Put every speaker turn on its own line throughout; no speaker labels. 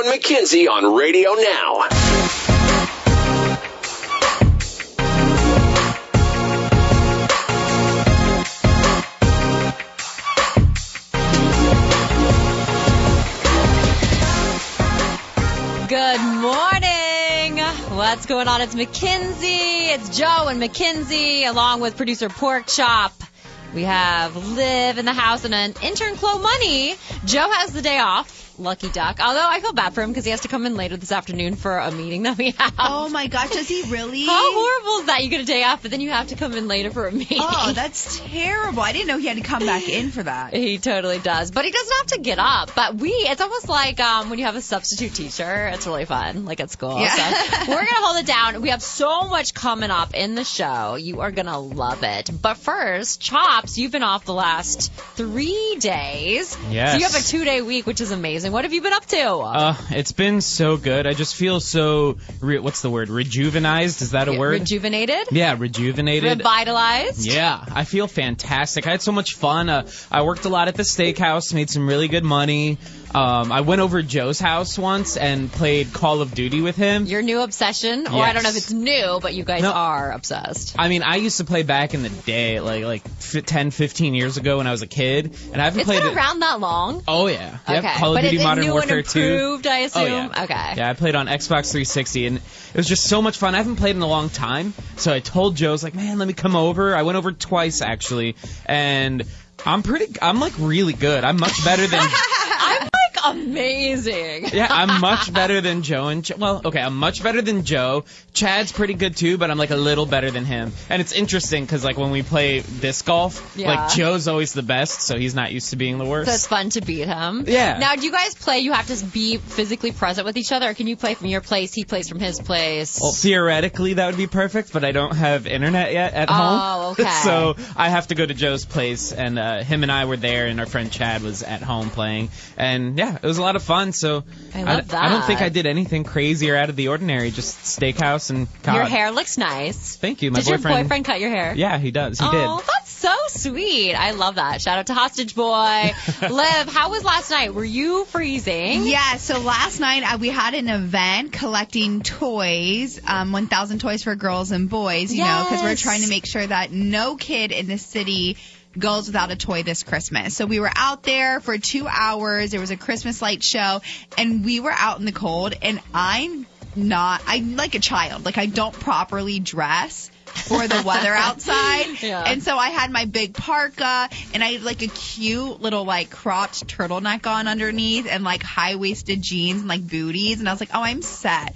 and McKenzie on Radio Now.
Good morning. What's going on? It's McKenzie. It's Joe and McKenzie, along with producer Pork Chop. We have Liv in the house and an intern, Chloe Money. Joe has the day off. Lucky duck. Although I feel bad for him because he has to come in later this afternoon for a meeting that we have.
Oh my gosh, does he really?
How horrible is that? You get a day off, but then you have to come in later for a meeting.
Oh, that's terrible. I didn't know he had to come back in for that.
He totally does. But he doesn't have to get up. But it's almost like when you have a substitute teacher. It's really fun, like at school.
Yeah.
So we're going to hold it down. We have so much coming up in the show. You are going to love it. But first, Chops, you've been off the last 3 days.
Yes.
So you have a 2-day week, which is amazing. What have you been up to?
It's been so good. I just feel so, what's the word? Rejuvenized? Is that a word?
Rejuvenated?
Yeah, rejuvenated.
Revitalized?
Yeah, I feel fantastic. I had so much fun. I worked a lot at the steakhouse, made some really good money. I went over to Joe's house once and played Call of Duty with him.
Your new obsession? Or
Yes.
I don't know if it's new, but you guys are obsessed.
I mean, I used to play back in the day, like 10, 15 years ago when I was a kid, and I haven't
It's
played
been
it.
around that long?
Oh yeah,
Okay.
Yep. Call of
But
Duty
it's
Modern
new
Warfare
and
2.
improved, I assume?
Oh yeah.
Okay.
Yeah, I played on Xbox 360, and it was just so much fun. I haven't played in a long time, so I told Joe, I was like, man, let me come over. I went over twice actually, and I'm like really good. I'm much better than.
I'm like amazing.
Yeah, I'm much better than Joe I'm much better than Joe. Chad's pretty good too, but I'm like a little better than him. And it's interesting because like when we play disc golf, like Joe's always the best, so he's not used to being the worst.
So it's fun to beat him.
Yeah.
Now, do you guys play? You have to be physically present with each other, or can you play from your place? He plays from his place.
Well, theoretically that would be perfect, but I don't have internet yet at home.
Oh, okay.
So I have to go to Joe's place, and him and I were there, and our friend Chad was at home playing, and yeah, it was a lot of fun. So
I love that.
I don't think I did anything crazy or out of the ordinary. Just steakhouse and COD.
Your hair looks nice.
Thank you. My
Did your boyfriend cut your hair?
Yeah, he does. He did.
Oh, that's so sweet. I love that. Shout out to Hostage Boy. Liv, how was last night? Were you freezing?
Yeah, so last night we had an event collecting toys, 1,000 toys for girls and boys, you know, because we're trying to make sure that no kid in the city goes without a toy this Christmas. So we were out there for 2 hours. There was a Christmas light show, and we were out in the cold, and I'm like a child. Like, I don't properly dress for the weather outside.
Yeah.
And so I had my big parka, and I had like a cute little like cropped turtleneck on underneath, and like high-waisted jeans and like booties, and I was like, oh, I'm set.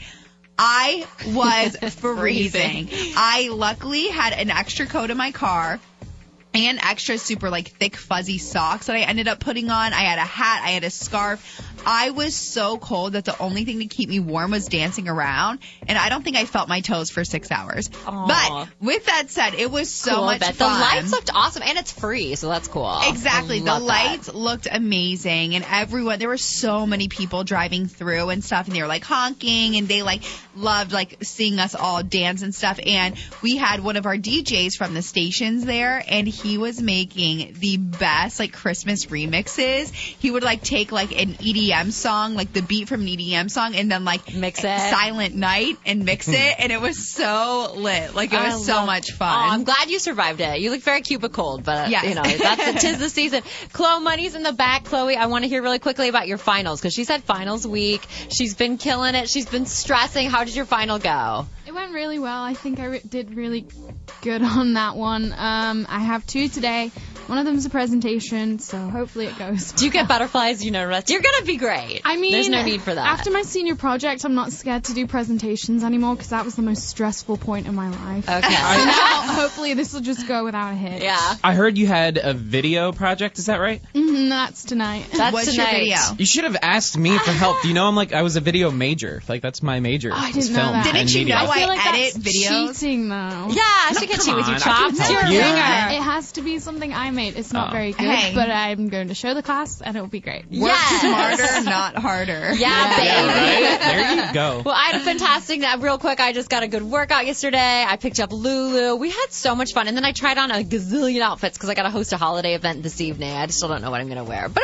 I was freezing. I luckily had an extra coat in my car and extra super like thick fuzzy socks that I ended up putting on. I had a hat, I had a scarf. I was so cold that the only thing to keep me warm was dancing around, and I don't think I felt my toes for 6 hours.
Aww.
But with that said, it was so
Cool,
much
but
fun.
The lights looked awesome, and it's free, so that's cool.
Exactly.
I
The
love
lights
that.
looked amazing, and there were so many people driving through and stuff, and they were like honking, and they like loved like seeing us all dance and stuff. And we had one of our DJs from the stations there, and he was making the best like Christmas remixes. He would like take like an EDM song, like the beat from an EDM song, and then like
Mix it.
Silent Night and mix it, and it was so lit. Like it was so much fun.
Oh, I'm glad you survived it. You look very cute but cold, but
Yes.
you know, tis the season. Chloe Money's in the back. Chloe, I want to hear really quickly about your finals, because she's had finals week. She's been killing it. She's been stressing. How did your final go?
It went really well. I think I did really good on that one. I have 2 today. One of them's a presentation, so hopefully it goes well.
Do you get butterflies? You know, you're going to be great.
I mean,
there's no need for that.
After my senior project, I'm not scared to do presentations anymore, because that was the most stressful point in my life.
Okay.
So now, hopefully, this will just go without a hitch.
Yeah.
I heard you had a video project. Is that right?
That's tonight.
What's
tonight.
your video?
You should have asked me for help. You know, I was a video major. Like that's my major.
I
was
didn't know
film
that.
and
Didn't you
media.
know
I feel
I
like
edit
that's
videos?
cheating, though.
Yeah, she can cheat with you,
on, I
Chops.
can
You're a
help you.
ringer.
It has to be something I made. It's not very good,
Hey.
but I'm going to show the class, and it will be great.
Work smarter, not harder.
Yeah, baby.
Right? There you go.
Well, I had a fantastic night. Real quick, I just got a good workout yesterday. I picked up Lulu. We had so much fun. And then I tried on a gazillion outfits because I got to host a holiday event this evening. I just still don't know what I'm going to wear. But it was good.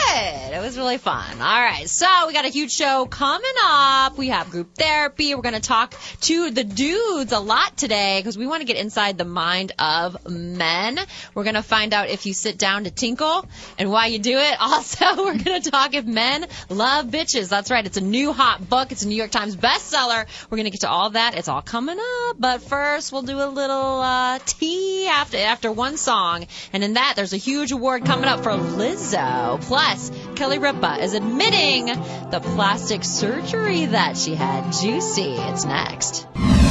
did. It was really fun. All right, so we got a huge show coming up. We have group therapy. We're going to talk to the dudes a lot today because we want to get inside the mind of men. We're going to find out if you sit down to tinkle and why you do it. Also, we're going to talk if men love bitches. That's right. It's a new hot book. It's a New York Times bestseller. We're going to get to all that. It's all coming up. But first, we'll do a little tea after one song. And in that, there's a huge award coming up for Lizzo. Plus, Kelly Ripa is admitting the plastic surgery that she had. Juicy. It's next.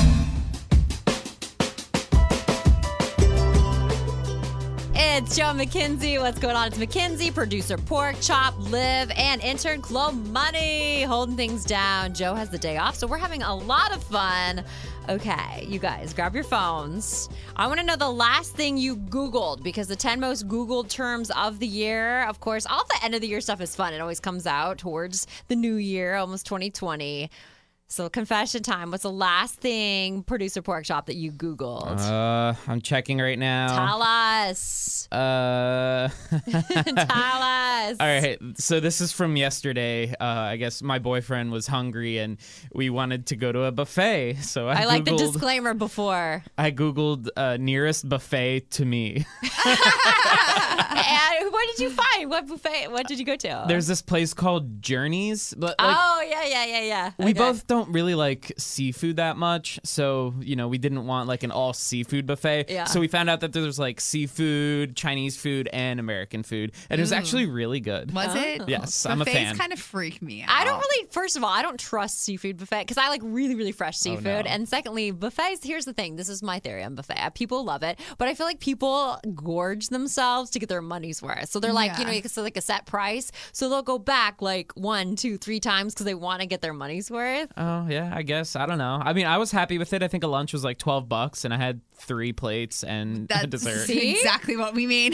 It's Joe McKenzie. What's going on? It's McKenzie, producer Pork Chop, Liv, and intern Chloe Money holding things down. Joe has the day off, so we're having a lot of fun. Okay, you guys, grab your phones. I want to know the last thing you Googled because the 10 most Googled terms of the year, of course, all the end of the year stuff is fun. It always comes out towards the new year, almost 2020. So confession time. What's the last thing, producer Pork Chop, that you Googled?
I'm checking right now.
Tell us. Tell us.
All right. So this is from yesterday. I guess my boyfriend was hungry and we wanted to go to a buffet. So I
like the
Googled,
disclaimer before.
I Googled nearest buffet to me.
And what did you find? What buffet? What did you go to?
There's this place called Journeys. But
yeah.
We both don't really like seafood that much, so we didn't want like an all seafood buffet.
Yeah.
So we found out that there's like seafood, Chinese food, and American food, and it was actually really good.
Was it?
Yes, I'm a fan.
Buffets kind of freak me out.
I don't really. First of all, I don't trust seafood buffet because I like really, really fresh seafood.
no.
And secondly, buffets. Here's the thing. This is my theory on buffet. People love it, but I feel like people gorge themselves to get their money's worth. So they're like, it's like a set price. So they'll go back like 1, 2, 3 times because they want to get their money's worth.
Oh yeah, I guess. I don't know. I mean, I was happy with it. I think a lunch was like $12, and I had 3 plates and a dessert.
See?
Exactly what we mean.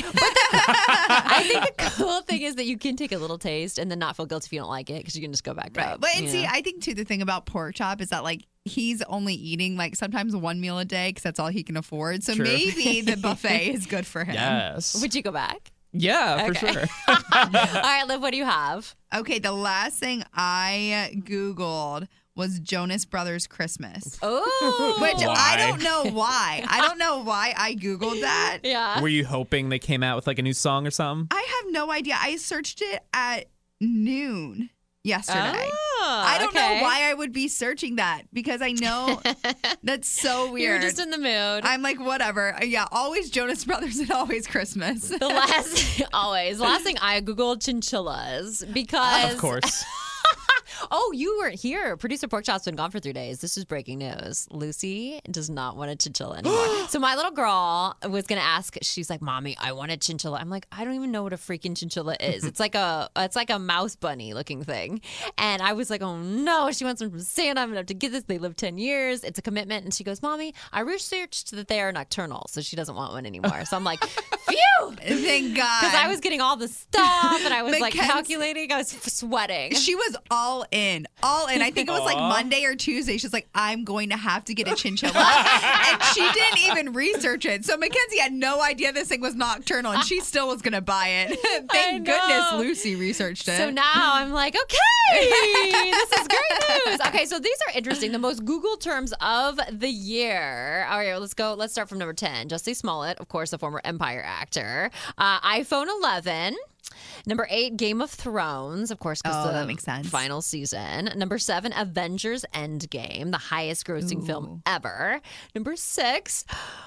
I think the cool thing is that you can take a little taste and then not feel guilty if you don't like it because you can just go back up.
But see, I think too the thing about Pork Chop is that like he's only eating like sometimes 1 meal a day because that's all he can afford. So
True.
maybe the buffet is good for him.
Yes.
Would you go back?
Yeah, for sure.
All right, Liv, what do you have?
Okay, the last thing I Googled was Jonas Brothers Christmas.
Oh,
Which
Why?
I don't know why. I don't know why I Googled that.
yeah.
Were you hoping they came out with like a new song or something?
I have no idea. I searched it at noon yesterday.
Oh,
I don't know
okay.
why I would be searching that because I know that's so
You
weird.
were just in the mood.
I'm like, whatever. Yeah, always Jonas Brothers and always Christmas.
The last thing I Googled chinchillas because
Of course.
Oh, you weren't here. Producer Pork Chop's been gone for 3 days. This is breaking news. Lucy does not want a chinchilla anymore. So my little girl was gonna ask. She's like, "Mommy, I want a chinchilla." I'm like, "I don't even know what a freaking chinchilla is. It's like a mouse bunny looking thing." And I was like, "Oh no, she wants one from Santa. I'm gonna have to get this. They live 10 years. It's a commitment." And she goes, "Mommy, I researched that they are nocturnal, so she doesn't want one anymore." So I'm like, "Phew!"
Thank God.
Because I was getting all the stuff and I was like
Mackenzie-
calculating. I was sweating.
She was all in. I think it was like Monday or Tuesday. She's like, I'm going to have to get a chinchilla. And she didn't even research it. So Mackenzie had no idea this thing was nocturnal and she still was going to buy it. Thank goodness Lucy researched it.
So now I'm like, okay, this is great news. Okay, so these are interesting. The most Googled terms of the year. All right, let's go. Let's start from number 10. Jussie Smollett, of course, the former Empire actor. iPhone 11. Number 8, Game of Thrones, of course, because
that makes sense.
Final season. Number 7, Avengers Endgame, the highest grossing film ever. Number 6,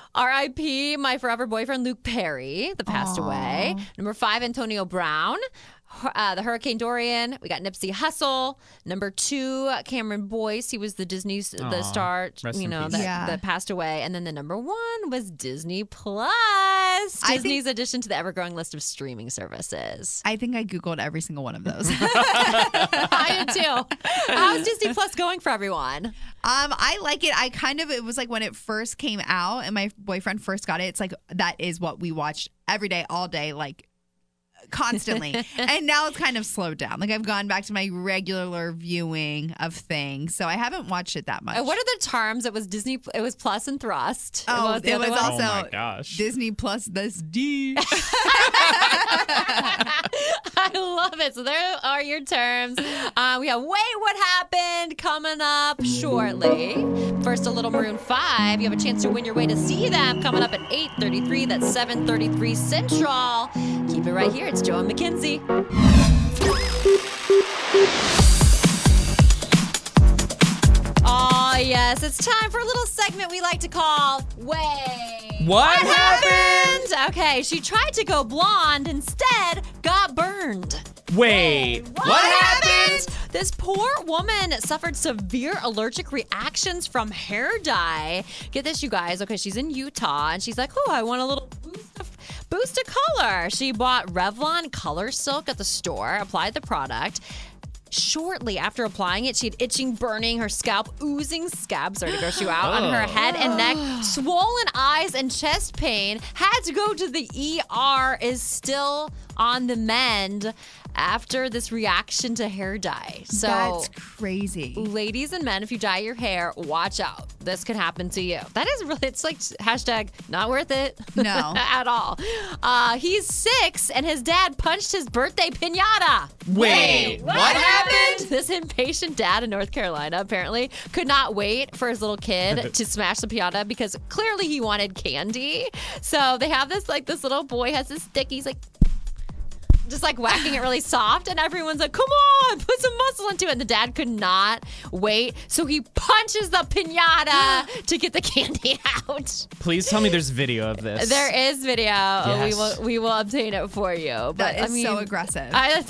R.I.P. my forever boyfriend Luke Perry, that passed away. Number 5, Antonio Brown. The Hurricane Dorian. We got Nipsey Hussle. Number 2, Cameron Boyce. He was the Disney the star,
rest in peace.
that passed away. And then the number 1 was Disney Plus. Disney's addition to the ever-growing list of streaming services.
I think I Googled every single one of those.
I did too. How's Disney Plus going for everyone?
I like it. It was like when it first came out and my boyfriend first got it, it's like that is what we watched every day, all day, like constantly. And now it's kind of slowed down. Like I've gone back to my regular viewing of things. So I haven't watched it that much.
What are the terms? It was Disney. It was Plus and Thrust.
Oh, it was also
oh my gosh.
Disney Plus this D.
I love it. So there are your terms. We have Wait What Happened coming up shortly. First, a little Maroon 5. You have a chance to win your way to see them coming up at 8:33. That's 7:33 Central. Keep it right here. It's Joe and Mackenzie. Oh, yes. It's time for a little segment we like to call Wait.
What happened?
Okay, she tried to go blonde, instead got burned.
Wait, what happened?
This poor woman suffered severe allergic reactions from hair dye. Get this, you guys. Okay, she's in Utah, and she's like, oh, I want a little boost of color. She bought Revlon Color Silk at the store, applied the product. Shortly after applying it, she had itching, burning, her scalp oozing scabs started to gross you out on her head and neck, swollen eyes and chest pain, had to go to the ER, is still on the mend after this reaction to hair dye. So
that's crazy.
Ladies and men, if you dye your hair, watch out. This could happen to you. That is really, it's like hashtag not worth it.
No.
At all. He's 6 and his dad punched his birthday piñata.
Wait, what happened?
This impatient dad in North Carolina apparently could not wait for his little kid to smash the piñata because clearly he wanted candy. So they have this little boy has this stick. He's like, just like whacking it really soft, and everyone's like, come on, put some muscle into it. And the dad could not wait, so he punches the piñata to get the candy out.
Please tell me there's video of this.
There is video.
Yes.
We will obtain it for you. But
That is so aggressive.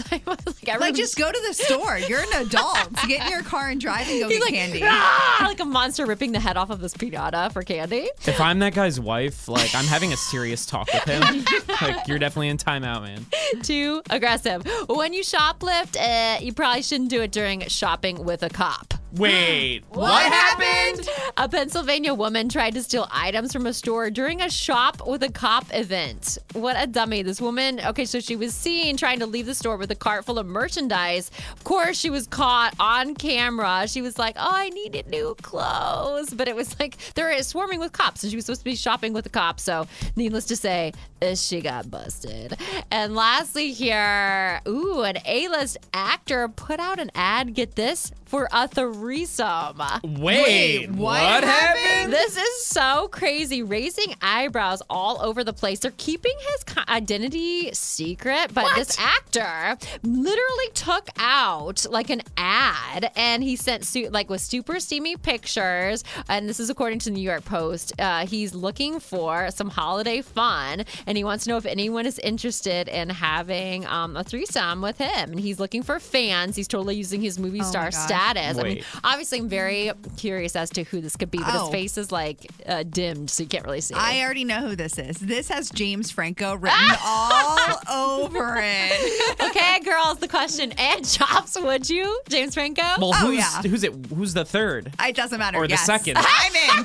Like,
just go to the store. You're an adult. Get in your car and drive and go get candy.
Like a monster ripping the head off of this piñata for candy.
If I'm that guy's wife, like, I'm having a serious talk with him. Like, you're definitely in timeout, man.
Too aggressive. When you shoplift, you probably shouldn't do it during shopping with a cop.
Wait, what happened?
A Pennsylvania woman tried to steal items from a store during a shop with a cop event. What a dummy. This woman, okay, so she was seen trying to leave the store with a cart full of merchandise. Of course, she was caught on camera. She was like, oh, I needed new clothes. But it was like, they're swarming with cops, and she was supposed to be shopping with a cop. So, needless to say, she got busted. And lastly here, an A-list actor put out an ad, get this, for a threesome.
Wait, what happened?
This is so crazy. Raising eyebrows all over the place. They're keeping his identity secret, but this actor literally took out like an ad, and he sent with super steamy pictures, and this is according to the New York Post. He's looking for some holiday fun, and he wants to know if anyone is interested in having a threesome with him, and he's looking for fans. He's totally using his movie star status. I mean, obviously, I'm very curious as to who this could be, but his face is like dimmed, so you can't really see it.
I already know who this is. This has James Franco written all over it.
Okay, girls, the question. And Chops, would you? James Franco?
Well, who's the third?
It doesn't matter.
Or the second?
I'm in.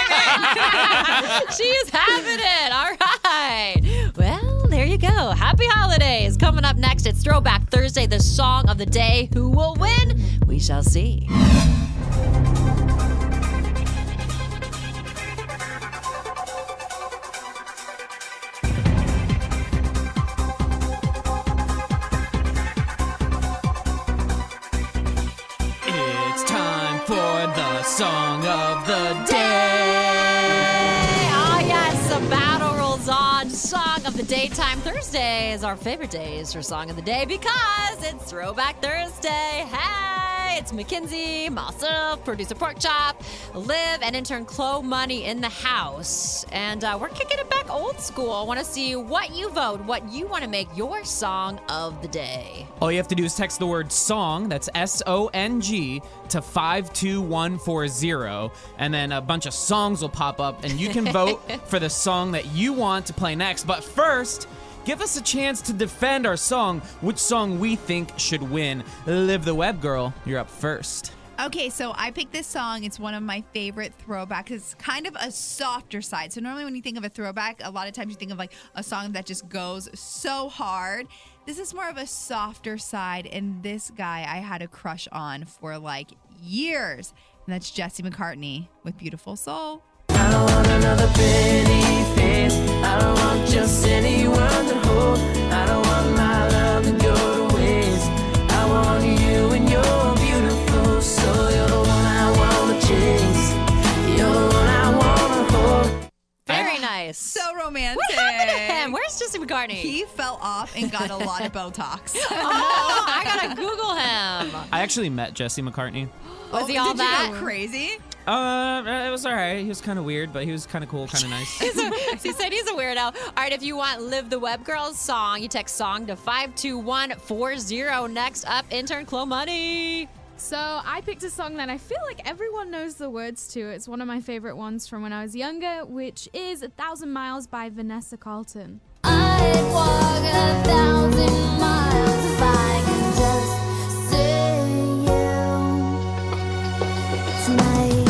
She's having it. All right. Well, there you go. Happy holidays. Coming up next, it's Throwback Thursday, the song of the day. Who will win? We shall see.
It's time for the song of the day.
Oh, yes, the battle rolls on. Song of the daytime. Thursday is our favorite days for Song of the Day because it's Throwback Thursday. Hey, it's Mackenzie, myself, producer Pork Chop, Liv, and intern Chloe Money in the house. And we're kicking it back old school. I want to see what you vote, what you want to make your Song of the Day.
All you have to do is text the word SONG, that's SONG, to 52140, and then a bunch of songs will pop up, and you can vote for the song that you want to play next. But first, give us a chance to defend our song, which song we think should win. Liv the Web Girl, you're up first.
Okay, so I picked this song. It's one of my favorite throwbacks. It's kind of a softer side. So normally when you think of a throwback, a lot of times you think of like a song that just goes so hard. This is more of a softer side. And this guy I had a crush on for like years. And that's Jesse McCartney with Beautiful Soul.
I don't want another pretty face. I don't want just anyone to hold. I don't want my love to go to waste. I want you and your beautiful soul. You're the one I want to chase. You're the one I want to hold.
Very nice.
So romantic.
What happened to him? Where's Jesse McCartney?
He fell off and got a lot of Botox.
Oh, I gotta Google him.
I actually met Jesse McCartney.
Was he all
did
that?
You go crazy?
It was all right. He was kind of weird, but he was kind of cool, kind of nice.
He said he's a weirdo. All right, if you want Live the Web Girls song, you text song to 52140. Next up, intern Chloe Money.
So I picked a song that I feel like everyone knows the words to. It's one of my favorite ones from when I was younger, which is 1,000 Miles by Vanessa Carlton.
I'd walk 1,000 miles if I can just see you tonight.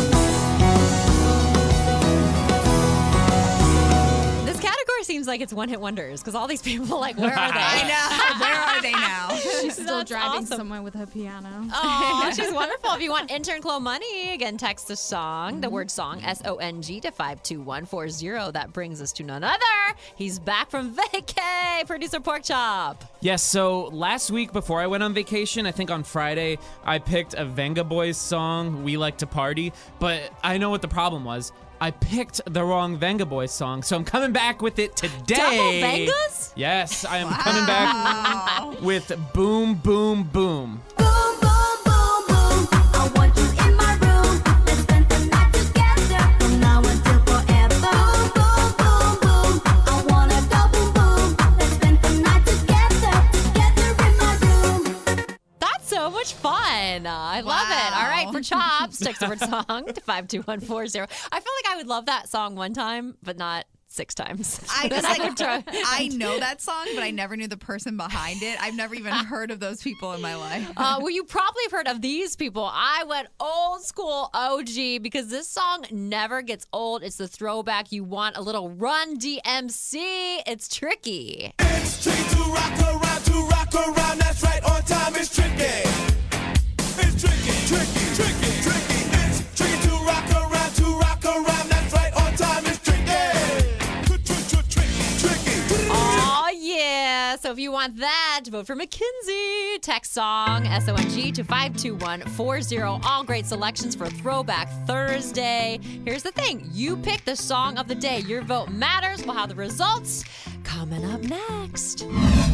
This category seems like it's one-hit wonders because all these people, like, where are they?
I know. Where are they now?
She's still
That's
driving
awesome.
somewhere with her piano.
Oh, she's wonderful. If you want intern Chloe Money, again, text the song, the word song, SONG to 52140. That brings us to none other. He's back from vacay, producer Pork Chop.
Yes, so last week before I went on vacation, I think on Friday, I picked a Venga Boys song, We Like to Party, but I know what the problem was. I picked the wrong Venga Boys song, so I'm coming back with it today.
Double Vengas?
Yes, I am coming back with Boom Boom Boom.
Boom, boom, boom, boom. I want you in my room. Let's spend the night together from now until forever. Boom, boom, boom, boom. I wanna go boom, boom. Let's spend the night together in my room.
That's so much fun. I love it. All right, for Chops, text the word song to 52140. I feel like I would love that song one time, but not 6 times.
I
Then
just
would try.
I know that song, but I never knew the person behind it. I've never even heard of those people in my life.
Well, you probably have heard of these people. I went old school OG because this song never gets old. It's the throwback. You want a little Run DMC. It's Tricky.
It's tricky to rock around, that's right, on time it's tricky. It's tricky. It's tricky to rock around, that's right, on time it's tricky. Tricky.
Oh, yeah. So if you want that, vote for McKinsey. Text song, SONG to 52140. All great selections for Throwback Thursday. Here's the thing. You pick the song of the day. Your vote matters. We'll have the results coming up next.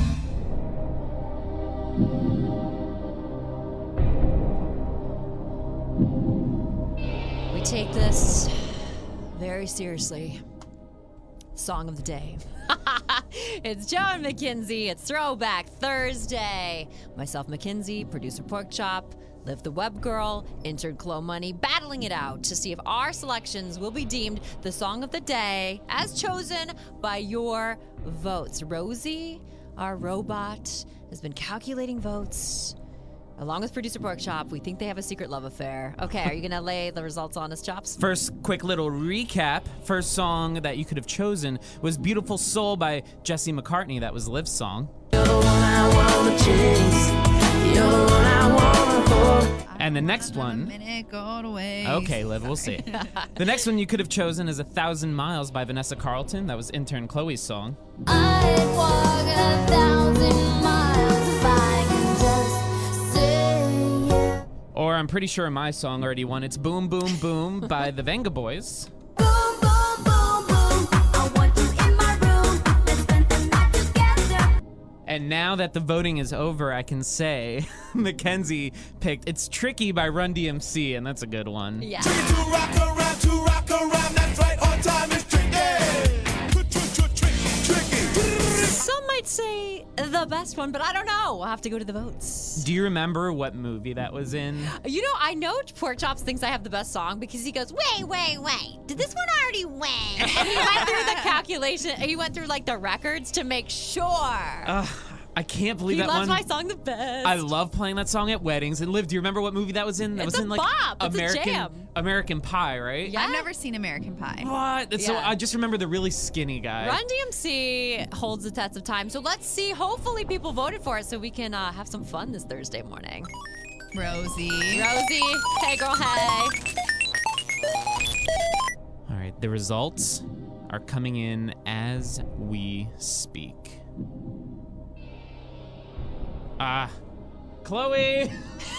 We take this very seriously. Song of the day. It's Joe and McKinsey. It's Throwback Thursday. Myself, McKinsey, producer Pork Chop, Live the Web Girl, intern Chloe Money, battling it out to see if our selections will be deemed the song of the day as chosen by your votes. Rosie, our robot, has been calculating votes. Along with producer Pork Chop, we think they have a secret love affair. Okay, are you going to lay the results on us, Chops?
First, quick little recap. First song that you could have chosen was Beautiful Soul by Jesse McCartney. That was Liv's song.
You're the one I want to chase. You're the one I want to hold.
And the next one...
Minute, go to waste.
Okay, Liv, we'll see. The next one you could have chosen is 1,000 Miles by Vanessa Carlton. That was intern Chloe's song.
I'd walk 1,000 miles if I can just see you.
Or I'm pretty sure my song already won. It's Boom Boom Boom by the Venga Boys.
Boom, boom, boom, boom. I want you in my room. Let's spend the night together.
And now that the voting is over, I can say Mackenzie picked It's Tricky by Run DMC, and that's a good one.
Yeah.
Tricky to rock around, that's right, on time it's tricky.
Some might say the best one, but I don't know. We'll have to go to the votes.
Do you remember what movie that was in?
You know, I know Pork Chops thinks I have the best song because he goes, wait. Did this one already win? And he went through the calculation. He went through, like, the records to make sure.
I can't believe
He
that
loves
one.
my song the best.
I love playing that song at weddings. And Liv, do you remember what movie that was in? That
It's
was
a
in like
bop. It's a
American
jam.
American Pie, right?
Yeah.
I've never seen American Pie.
What? So
Yeah.
I just remember the really skinny guy.
Run DMC holds the test of time. So let's see. Hopefully people voted for it so we can have some fun this Thursday morning.
Rosie.
Rosie, hey girl, hey.
All right, the results are coming in as we speak. Chloe.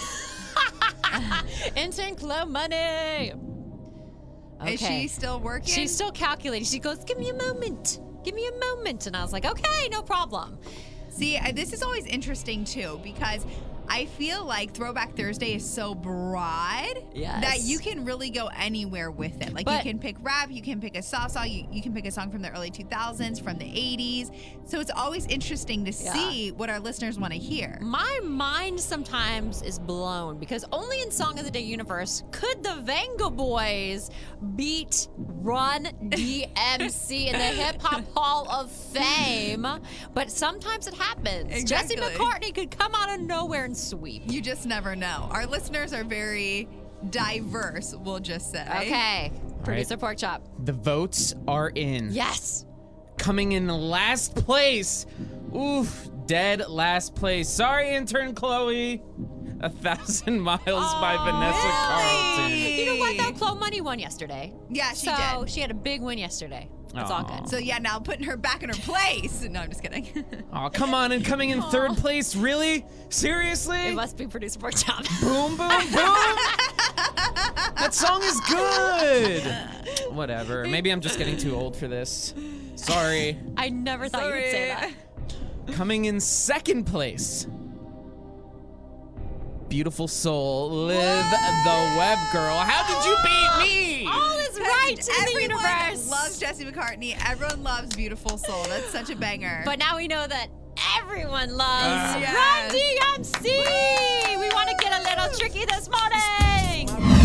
Intern Chloe money. Okay.
Is she still working?
She's still calculating. She goes, give me a moment. Give me a moment. And I was like, okay, no problem.
See, this is always interesting too because I feel like Throwback Thursday is so broad
Yes.
that you can really go anywhere with it. Like
But-
you can pick rap, you can pick a soft song, you can pick a song from the early 2000s, from the 80s. So it's always interesting to
Yeah.
see what our listeners want to hear.
My mind sometimes is blown because only in Song of the Day universe could the Venga Boys beat Run DMC in the Hip Hop Hall of Fame. But sometimes it happens.
Exactly.
Jesse McCartney could come out of nowhere and sweep.
You just never know. Our listeners are very diverse, we'll just say.
Okay. Producer Pork Chop.
The votes are in.
Yes.
Coming in last place. Oof, dead last place. Sorry, intern Chloe. 1,000 Miles by Vanessa Carlton.
You know what though? Chloe Money won yesterday.
Yeah, she
so
did.
she had a big win yesterday. That's all
Aw.
good.
So yeah, now putting her back in her place. No, I'm just kidding.
Oh, come on, and coming in third place? Really? Seriously?
It must be Producer Pork Chop.
Boom, boom, boom. That song is good. Whatever. Maybe I'm just getting too old for this. Sorry.
I never thought you would say that.
Coming in second place. Beautiful soul, Liv the Web Girl. How did you beat me?
All is right in the
Everyone
universe.
loves Jesse McCartney. Everyone loves Beautiful Soul. That's such a banger.
But now we know that everyone loves
Yes.
Run DMC. We want to get a little tricky this morning.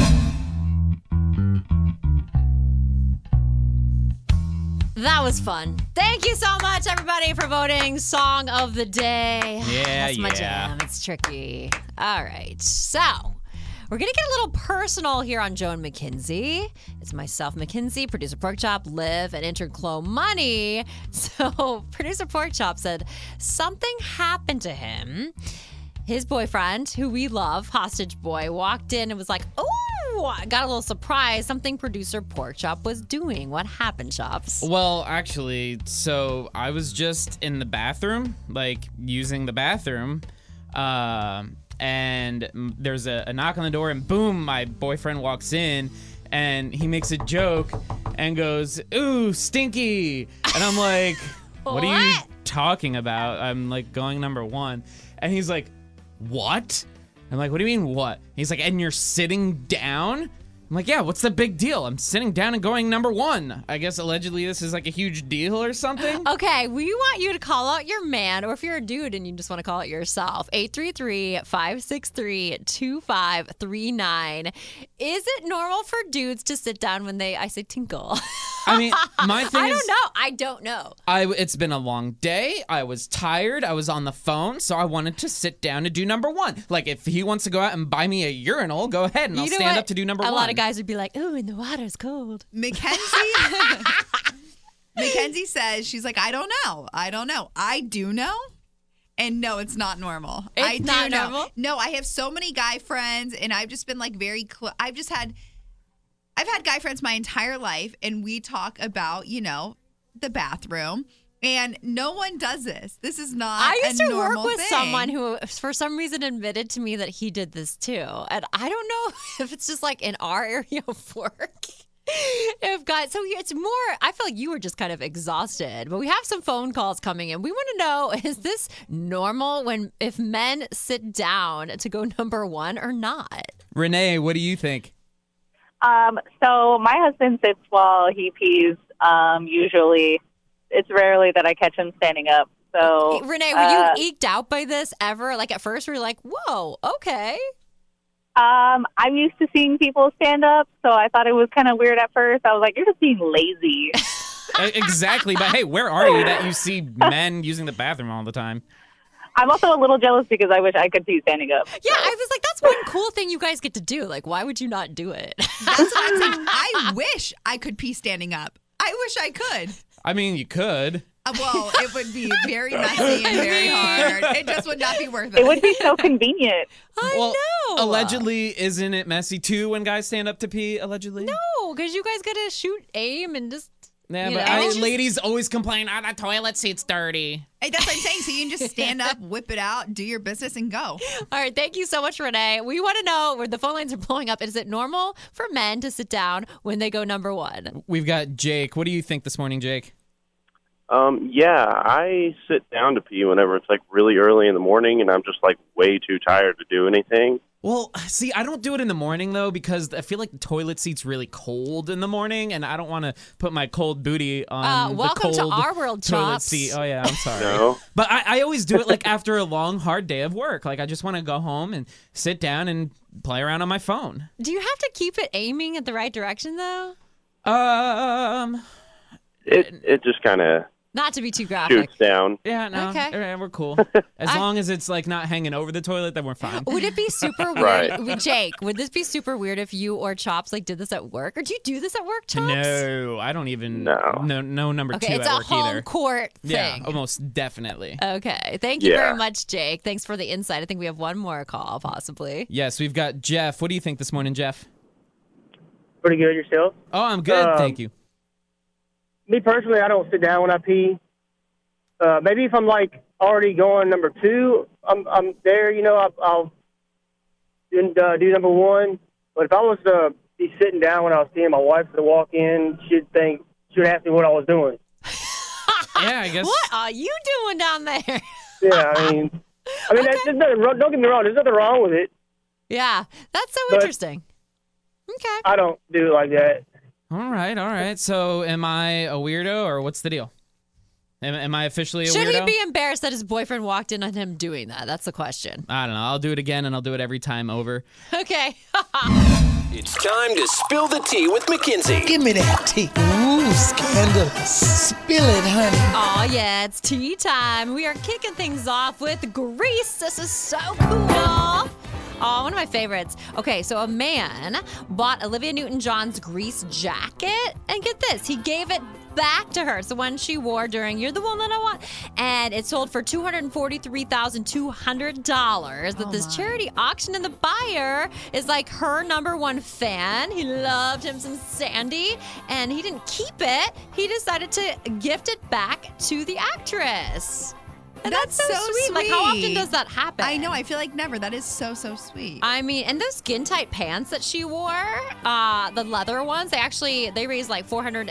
That was fun. Thank you so much, everybody, for voting Song of the Day.
Yeah,
That's my
yeah.
jam. It's tricky. All right. So, we're going to get a little personal here on Joe and McKinsey. It's myself, McKinsey, producer Porkchop, Liv, and intern Chloe Money. So, producer Porkchop said something happened to him. His boyfriend, who we love, Hostage Boy, walked in and was like, oh, I got a little surprise. Something producer Porkchop was doing. What happened, Chops?
Well, actually, so I was just in the bathroom, like using the bathroom, and there's a knock on the door, and boom, my boyfriend walks in, and he makes a joke and goes, "Ooh, stinky," and I'm like, "What are you
What?
talking about?" I'm like going number one, and he's like, "What?" I'm like, "What do you mean what?" He's like, "And you're sitting down?" I'm like, "Yeah, what's the big deal? I'm sitting down and going number one." I guess allegedly this is like a huge deal or something.
Okay, we want you to call out your man, or if you're a dude and you just want to call it yourself, 833-563-2539. Is it normal for dudes to sit down when I say tinkle?
I mean, my thing
I
is,
don't know. I don't know.
it's been a long day. I was tired. I was on the phone, so I wanted to sit down and do number one. Like, if he wants to go out and buy me a urinal, go ahead, and I'll
You know
stand
what?
up to do number
A
one.
lot of guys would be like, ooh, and the water's cold.
Mackenzie Mackenzie says, she's like, I don't know. I do know. And no, it's not normal.
It's
I do
not
know.
normal?
No, I have so many guy friends, and I've just been like I've had guy friends my entire life, and we talk about, the bathroom. And no one does this. This is not
I used
a
to work
normal
with
thing.
someone who, for some reason, admitted to me that he did this too. And I don't know if it's just like in our area of work. It's more, I feel like you were just kind of exhausted. But we have some phone calls coming in. We want to know, is this normal if men sit down to go number one or not?
Renee, what do you think?
So my husband sits while he pees. Usually, it's rarely that I catch him standing up. So
Renee, were you eked out by this ever? Like at first, we were like, "Whoa, okay."
I'm used to seeing people stand up, so I thought it was kind of weird at first. I was like, "You're just being lazy."
Exactly, but hey, where are you that you see men using the bathroom all the time?
I'm also a little jealous because I wish I could pee standing up.
Yeah, I was like, that's one cool thing you guys get to do. Like, why would you not do it?
That's what I'm saying. I wish I could pee standing up. I wish I could.
I mean, you could.
Well, it would be very messy and very hard. It just would not be worth it.
It would be so convenient.
I know.
Allegedly, isn't it messy too when guys stand up to pee? Allegedly.
No, because you guys got to shoot, aim, and just.
Yeah,
You
but
know?
ladies always complain, the toilet seat's dirty.
Hey, that's what I'm saying. So you can just stand up, whip it out, do your business, and go.
All right, thank you so much, Renee. We want to know where the phone lines are blowing up. Is it normal for men to sit down when they go number one?
We've got Jake. What do you think this morning, Jake?
Yeah, I sit down to pee whenever it's like really early in the morning and I'm just like way too tired to do anything.
Well, see, I don't do it in the morning, though, because I feel like the toilet seat's really cold in the morning, and I don't want to put my cold booty on the
welcome
cold
to our world,
toilet
Chops.
seat. Oh, yeah, I'm sorry.
No.
But I always do it, like, after a long, hard day of work. Like, I just want to go home and sit down and play around on my phone.
Do you have to keep it aiming at the right direction, though?
It just kind of
Not to be too graphic.
shoots down.
Yeah, no,
Okay.
all right, we're cool. As long as it's, like, not hanging over the toilet, then we're fine.
Would it be super weird?
Right.
Jake, would this be super weird if you or Chops like did this at work? Or do you do this at work, Chops?
No, I don't even.
No.
No number
Okay,
two
it's
at
a
work
home
either.
court
Yeah,
thing.
almost definitely.
Okay. Thank you
Yeah.
very much, Jake. Thanks for the insight. I think we have one more call, possibly.
Yes, we've got Jeff. What do you think this morning, Jeff?
Pretty good yourself.
Oh, I'm good. Thank you.
Me personally, I don't sit down when I pee. Maybe if I'm like already going number two, I'm there. You know, I'll do number one. But if I was to be sitting down when I was peeing, my wife would walk in. She'd ask me what I was doing.
Yeah, I guess.
What are you doing down there?
Yeah, I mean, there's nothing wrong, don't get me wrong. There's nothing wrong with it.
Yeah, that's so
But-
interesting. Okay.
I don't do it like that.
All right. So, am I a weirdo, or what's the deal? Am I officially a
Should
weirdo?
he be embarrassed that his boyfriend walked in on him doing that? That's the question.
I don't know. I'll do it again, and I'll do it every time over.
Okay.
It's time to spill the tea with Mackenzie.
Give me that tea. Ooh, scandalous. Spill it, honey.
Oh, yeah, it's tea time. We are kicking things off with Grease. This is so cool. Oh, one of my favorites. Okay, so a man bought Olivia Newton-John's Grease jacket, and get this, he gave it back to her. It's the one she wore during You're the One That I Want. And it sold for $243,200 at this charity auction, and the buyer is like her number one fan. He loved him some Sandy, and he didn't keep it. He decided to gift it back to the actress. And that's so sweet. Like, how often does that happen?
I know. I feel like never. That is so sweet.
I mean, and those skin tight pants that she wore, the leather ones, they raised like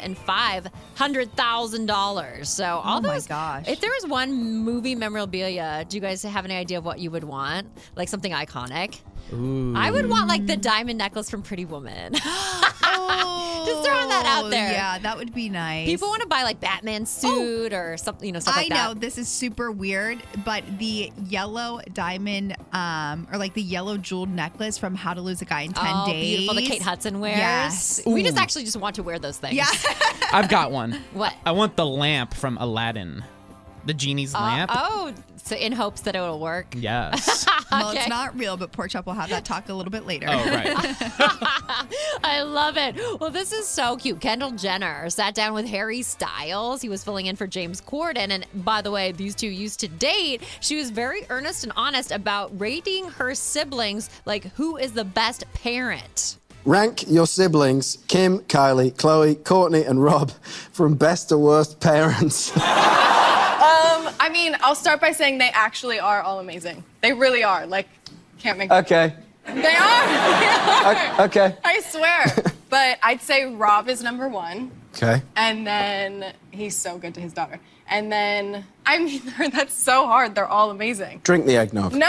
$405,000. So all
my
those.
gosh.
If there was one movie memorabilia, do you guys have any idea of what you would want? Like something iconic?
Ooh.
I would want like the diamond necklace from Pretty Woman. Just throwing that out there.
Yeah, that would be nice.
People want to buy like Batman suit or something, stuff like that.
I know this is super weird, but the yellow diamond, or like the yellow jeweled necklace from How to Lose a Guy in 10 Days.
Beautiful. The Kate Hudson wears.
Yes.
We just actually just want to wear those things.
Yeah.
I've got one.
What?
I want the lamp from Aladdin. The genie's lamp.
So in hopes that it will work.
Yes.
Well,
Okay.
it's not real, but Pork Chop will have that talk a little bit later.
Oh, right.
I love it. Well, this is so cute. Kendall Jenner sat down with Harry Styles. He was filling in for James Corden. And by the way, these two used to date. She was very earnest and honest about rating her siblings, like who is the best parent.
Rank your siblings, Kim, Kylie, Chloe, Courtney, and Rob, from best to worst parents.
I mean, I'll start by saying they actually are all amazing. They really are. Like, can't make.
Okay.
They are.
Okay.
I swear. But I'd say Rob is number one.
Okay.
And then he's so good to his daughter. And then, I mean, that's so hard. They're all amazing.
Drink the eggnog.
No.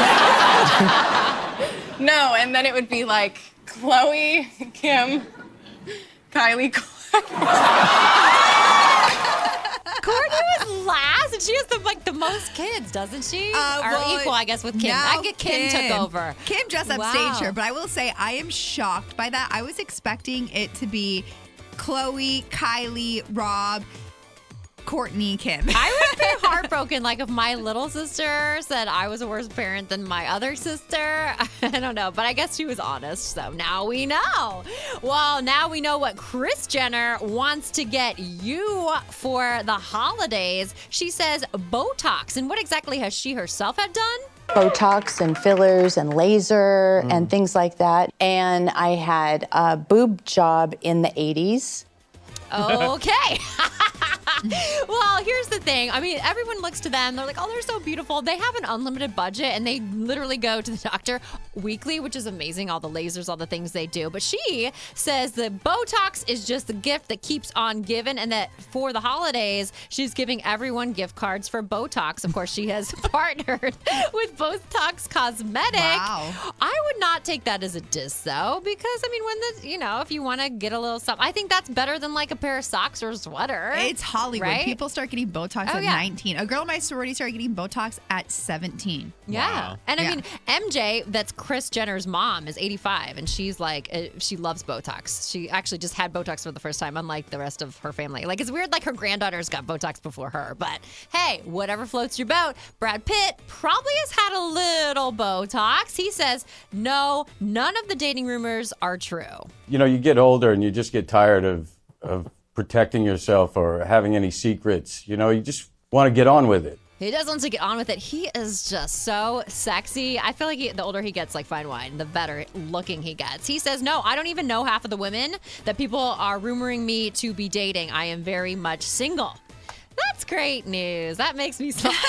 No, and then it would be like Chloe, Kim, Kylie,
Courtney was last, and she has the most kids, doesn't she? Or equal, I guess, with Kim.
now
I get Kim took over.
Kim just
Wow.
upstaged her, but I will say I am shocked by that. I was expecting it to be Chloe, Kylie, Rob, Courtney, Kim.
I would be heartbroken, like if my little sister said I was a worse parent than my other sister. I don't know, but I guess she was honest, so now we know. Well, now we know what Kris Jenner wants to get you for the holidays. She says Botox. And what exactly has she herself had done?
Botox and fillers and laser and things like that. And I had a boob job in the 80s.
Okay. Well, here's the thing. I mean, everyone looks to them. They're like, oh, they're so beautiful. They have an unlimited budget, and they literally go to the doctor weekly, which is amazing, all the lasers, all the things they do. But she says the Botox is just the gift that keeps on giving, and that for the holidays, she's giving everyone gift cards for Botox. Of course, she has partnered with Botox Cosmetic.
Wow.
I would not take that as a diss, though, because, I mean, when if you want to get a little something, I think that's better than like a pair of socks or a sweater.
It's Hollywood.
Right?
People start getting Botox at 19. A girl in my sorority started getting Botox at 17.
Yeah. And I mean, MJ, that's Kris Jenner's mom, is 85, and she's like, she loves Botox. She actually just had Botox for the first time, unlike the rest of her family. Like, it's weird, like her granddaughter's got Botox before her, but hey, whatever floats your boat. Brad Pitt probably has had a little Botox. He says, no, none of the dating rumors are true.
You know, you get older and you just get tired of protecting yourself or having any secrets. You know, you just want to get on with it.
He does want to get on with it. He is just so sexy. I feel like the older he gets, like fine wine, the better looking he gets. He says, no, I don't even know half of the women that people are rumoring me to be dating. I am very much single. That's great news. That makes me smile.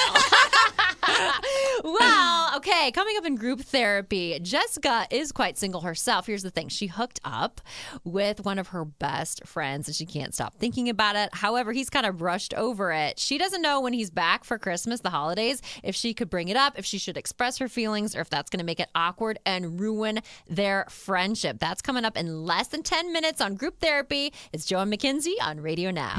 Well, okay, coming up in group therapy, Jessica is quite single herself. Here's the thing. She hooked up with one of her best friends, and she can't stop thinking about it. However, he's kind of brushed over it. She doesn't know when he's back for Christmas, the holidays, if she could bring it up, if she should express her feelings, or if that's going to make it awkward and ruin their friendship. That's coming up in less than 10 minutes on group therapy. It's Joe and McKenzie on Radio Now.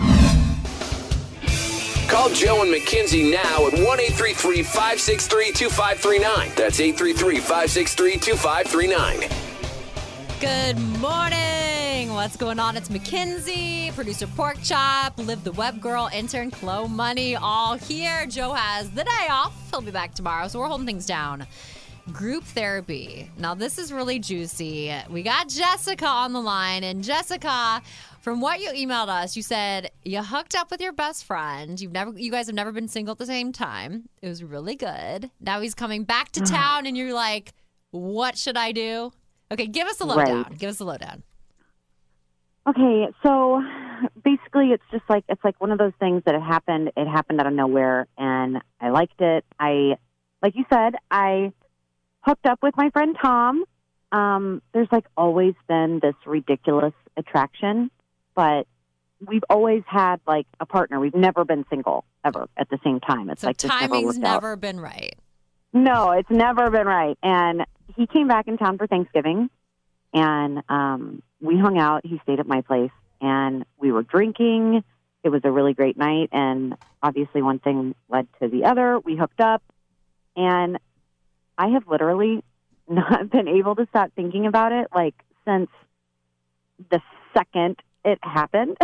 Call Joe and McKenzie now at 1-833-563-2539. That's 833-563-2539.
Good morning. What's going on? It's McKenzie, producer Pork Chop, Liv the Web Girl, intern Chloe Money, all here. Joe has the day off. He'll be back tomorrow, so we're holding things down. Group therapy. Now, this is really juicy. We got Jessica on the line, and Jessica, from what you emailed us, you said you hooked up with your best friend. You guys have never been single at the same time. It was really good. Now he's coming back to town, and you're like, what should I do? Okay, give us a lowdown.
Right.
Give us a lowdown.
Okay, so basically it's like one of those things that it happened out of nowhere, and I liked it. Like you said, I hooked up with my friend Tom. There's like always been this ridiculous attraction, but we've always had like a partner. We've never been single ever at the same time. It's
So
like this
timing's
never
never been right.
No, it's never been right. And he came back in town for Thanksgiving, and we hung out. He stayed at my place, and we were drinking. It was a really great night, and obviously one thing led to the other. We hooked up, and I have literally not been able to stop thinking about it, like, since the second it happened.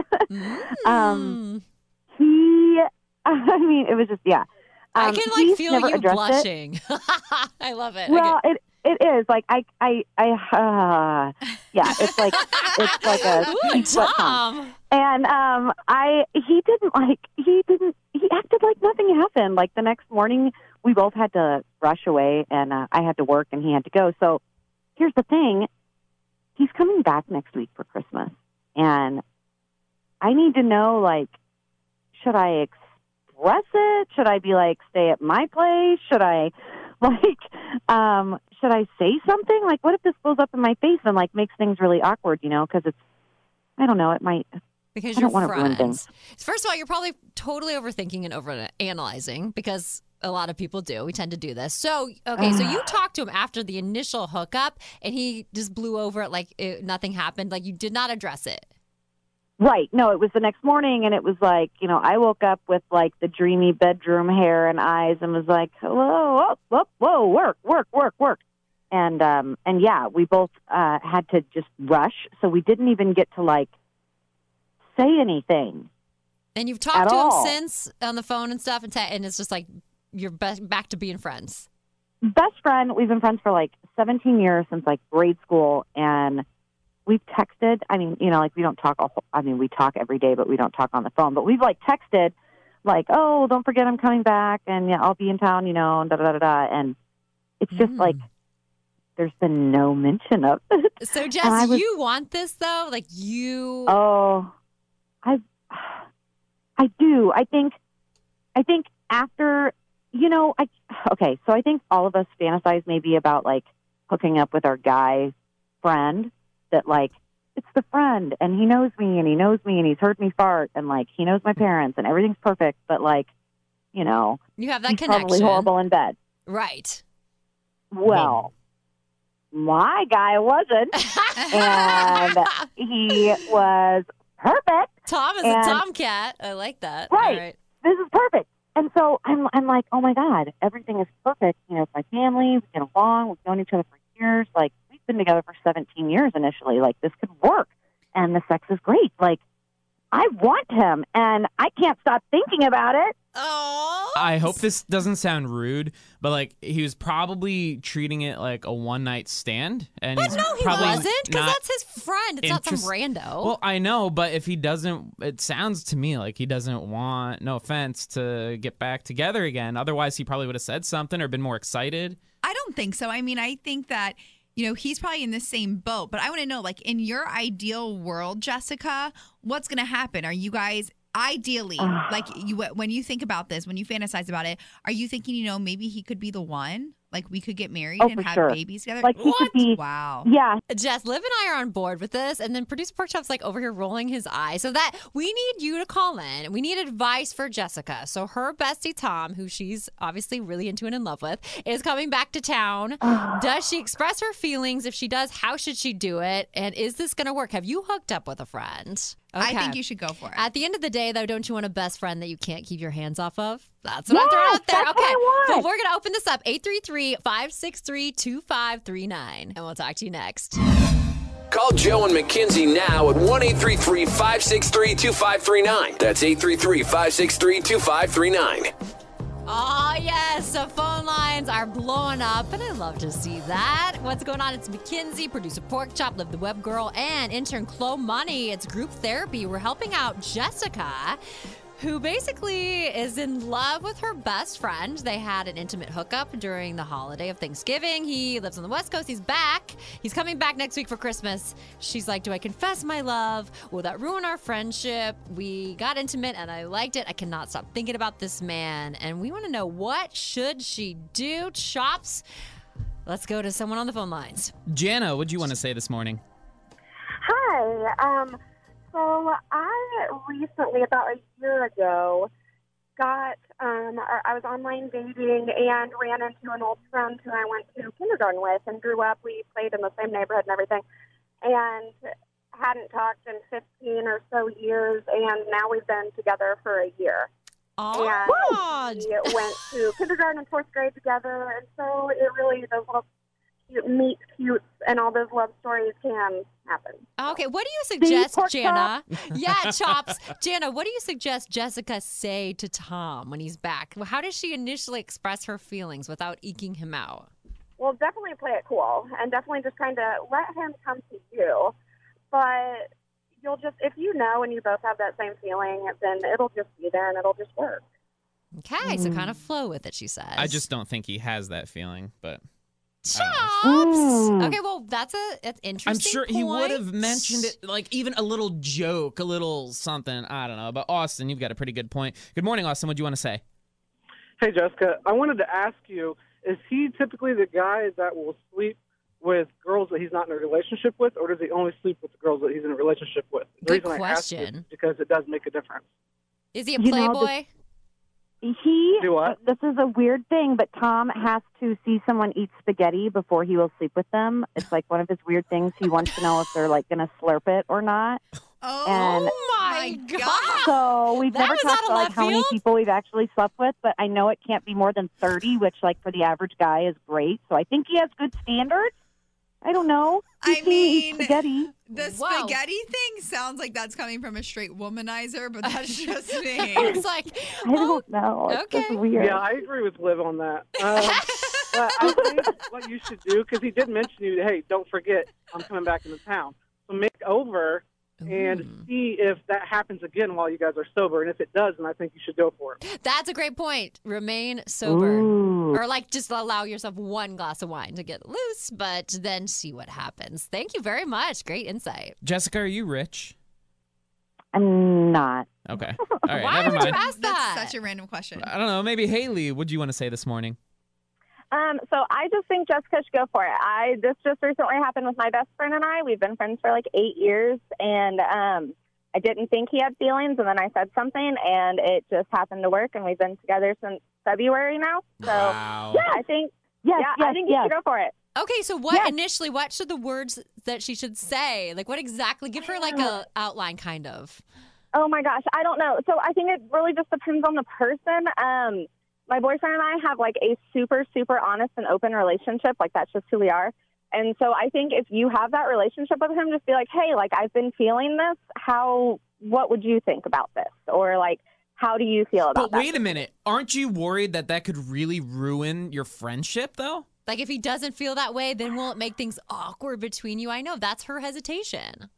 I mean, it was just, yeah.
I can like
he's
feel
never
you
addressed
blushing. I love it.
Well,
Okay.
it is like yeah, it's like a
Ooh,
sweat
Tom.
song. And he acted like nothing happened. Like the next morning, we both had to rush away, and I had to work, and he had to go. So here's the thing: he's coming back next week for Christmas, and I need to know, like, should I express it? Should I be like, stay at my place? Should I, like, should I say something? Like, what if this blows up in my face and, like, makes things really awkward, you know? Because it's, I don't know, it might.
Because
I
you're
don't want to ruin
friends.
things.
First of all, you're probably totally overthinking and overanalyzing, because a lot of people do. We tend to do this. So, okay, so you talked to him after the initial hookup, and he just blew over it like nothing happened. Like, you did not address it.
Right. No, it was the next morning, and it was like, you know, I woke up with, like, the dreamy bedroom hair and eyes and was like, hello, whoa, work. And yeah, we both had to just rush, so we didn't even get to, like, say anything.
And you've talked
At
to
all.
him since on the phone and stuff, and it's just like you're back to being friends.
Best friend. We've been friends for like 17 years since like grade school, and we've texted. I mean, like we don't talk. We talk every day, but we don't talk on the phone. But we've like texted, like, oh, don't forget I'm coming back, and yeah, I'll be in town, and da da da da. And it's just like there's been no mention of it.
So, Jess, you want this though? Like you?
Oh, I do. I think after, okay, so I think all of us fantasize maybe about like hooking up with our guy friend that like, it's the friend and he knows me and he's heard me fart and like he knows my parents and everything's perfect, but like,
you have that
he's
connection.
probably horrible in bed.
Right.
Well, my guy wasn't, and he was perfect.
Tom is a tomcat. I like that.
Right.
All right.
This is perfect. And so I'm like, oh my God, everything is perfect. It's my family. We get along. We've known each other for years. Like, we've been together for 17 years initially. Like, this could work. And the sex is great. Like, I want him, and I can't stop thinking about it.
Oh.
I hope this doesn't sound rude, but like he was probably treating it like a one-night stand, and
But
he's
no, he
probably
wasn't, because
not
that's his friend. It's not some rando.
Well, I know, but if he doesn't, it sounds to me like he doesn't want, no offense, to get back together again. Otherwise, he probably would have said something or been more excited.
I don't think so. I mean, I think that, he's probably in the same boat. But I want to know, like, in your ideal world, Jessica, what's going to happen? Are you guys ideally, like, when you think about this, when you fantasize about it, are you thinking, maybe he could be the one? Like, we could get married and have babies together?
Like, he could be.
Wow.
Yeah.
Jess, Liv and I are on board with this, and then producer Pork Chop's like over here rolling his eyes. So that we need you to call in. We need advice for Jessica. So her bestie Tom, who she's obviously really into and in love with, is coming back to town. Does she express her feelings? If she does, how should she do it? And is this going to work? Have you hooked up with a friend? Okay.
I think you should go for it.
At the end of the day, though, don't you want a best friend that you can't keep your hands off of? That's what I'm throwing out there.
That's what I want.
Well, we're going to open this up. 833-563-2539. And we'll talk to you next.
Call Joe and McKenzie now at 1-833-563-2539. That's 833-563-2539.
Oh, yes. So phone lines are blowing up, and I love to see that. What's going on? It's McKenzie, producer Pork Chop, Liv the Web Girl, and intern Chloe Money. It's group therapy. We're helping out Jessica, who basically is in love with her best friend. They had an intimate hookup during the holiday of Thanksgiving. He lives on the West Coast. He's back. He's coming back next week for Christmas. She's like, do I confess my love? Will that ruin our friendship? We got intimate and I liked it. I cannot stop thinking about this man. And we want to know, what should she do? Chops, let's go to someone on the phone lines.
Jana, what do you want to say this morning?
Hi. So I recently, about a year ago, I was online dating and ran into an old friend who I went to kindergarten with and grew up. We played in the same neighborhood and everything, and hadn't talked in 15 or so years, and now we've been together for a year.
Oh.
And we went to kindergarten and fourth grade together, and so it really, those little meet cutes and all those love stories can happen.
Okay, what do you suggest, Jana? Yeah, Chops. Jana, what do you suggest Jessica say to Tom when he's back? How does she initially express her feelings without eking him out?
Well, definitely play it cool and definitely just kind of let him come to you. But you'll just, if you know and you both have that same feeling, then it'll just be there and it'll just work.
Okay, so kind of flow with it, she says.
I just don't think he has that feeling, but...
Chops. Okay, well, that's interesting.
I'm sure he
point.
would have mentioned it, like even a little joke, a little something. I don't know. But Austin, you've got a pretty good point. Good morning, Austin. What do you want to say?
Hey, Jessica. I wanted to ask you, is he typically the guy that will sleep with girls that he's not in a relationship with, or does he only sleep with the girls that he's in a relationship with? The
Good
reason
question.
I ask is because it does make a difference.
Is he a playboy?
This is a weird thing, but Tom has to see someone eat spaghetti before he will sleep with them. It's like one of his weird things. He wants to know if they're like going to slurp it or not.
Oh my God.
So we've
That
never
was
talked
out of
about like
left
how many
field?
people we've actually slept with, but I know it can't be more than 30, which like for the average guy is great. So I think he has good standards. I don't know.
I mean,
spaghetti.
The
Whoa.
spaghetti thing sounds like that's coming from a straight womanizer, but that's just me.
It's like,
I don't know. It's
okay.
just weird.
Yeah, I agree with Liv on that. But I think what you should do, because he did mention you, hey, don't forget, I'm coming back into town. So make over and see if that happens again while you guys are sober. And if it does, then I think you should go for it.
That's a great point. Remain sober. Or like just allow yourself one glass of wine to get loose, but then see what happens. Thank you very much. Great insight.
Jessica, are you rich?
I'm not.
Okay. All right,
Why
never
would you
mind.
ask that?
That's such a random question.
I don't know. Maybe Haley, what do you want to say this morning?
So I just think Jessica should go for it. This just recently happened with my best friend and I. We've been friends for like 8 years, and I didn't think he had feelings, and then I said something, and it just happened to work, and we've been together since February now. So
Wow.
yeah, I think I think you should go for it.
Okay, so what should the words that she should say? Like what exactly? Give her like a outline kind of.
Oh my gosh, I don't know. So I think it really just depends on the person. My boyfriend and I have like a super, super honest and open relationship. Like that's just who we are. And so I think if you have that relationship with him, just be like, hey, like I've been feeling this. What would you think about this? Or like, how do you feel about
But wait a minute. Aren't you worried that that could really ruin your friendship, though?
Like if he doesn't feel that way, then will it make things awkward between you? I know that's her hesitation.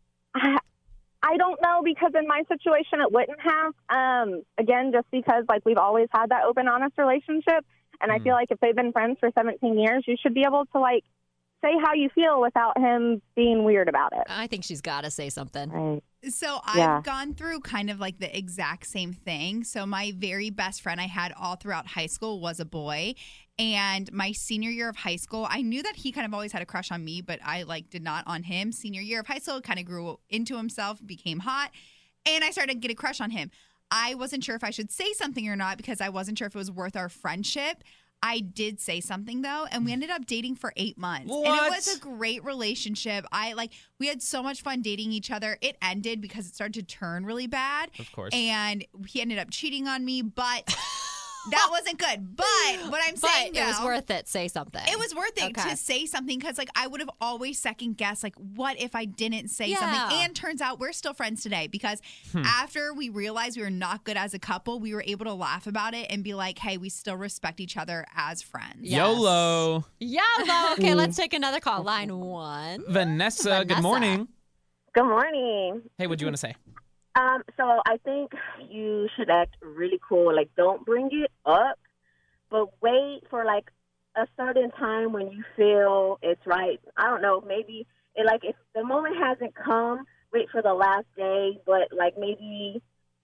I don't know, because in my situation it wouldn't have. Again, just because like we've always had that open, honest relationship, and I feel like if they've been friends for 17 years, you should be able to like say how you feel without him being weird about it.
I think she's got to say something.
Right.
So
Yeah.
I've gone through kind of like the exact same thing. So my very best friend I had all throughout high school was a boy. And my senior year of high school, I knew that he kind of always had a crush on me, but I like did not on him. Senior year of high school, kind of grew into himself, became hot, and I started to get a crush on him. I wasn't sure if I should say something or not because I wasn't sure if it was worth our friendship. I did say something though, and we ended up dating for 8 months. And it was a great relationship. We had so much fun dating each other. It ended because it started to turn really bad.
Of course.
And he ended up cheating on me, but that wasn't good. But what I'm saying
But it was
now-
worth it. Say something.
It was worth it
Okay.
to say something because, like, I would have always second guessed, like, what if I didn't say
Yeah.
something? And turns out we're still friends today because after we realized we were not good as a couple, we were able to laugh about it and be like, hey, we still respect each other as friends.
YOLO.
YOLO. Okay, let's take another call. Line 1.
Vanessa, good morning.
Good morning.
Hey, what do you want to say?
So I think you should act really cool. Like, don't bring it up, but wait for like a certain time when you feel it's right. I don't know. Maybe if the moment hasn't come, wait for the last day. But like maybe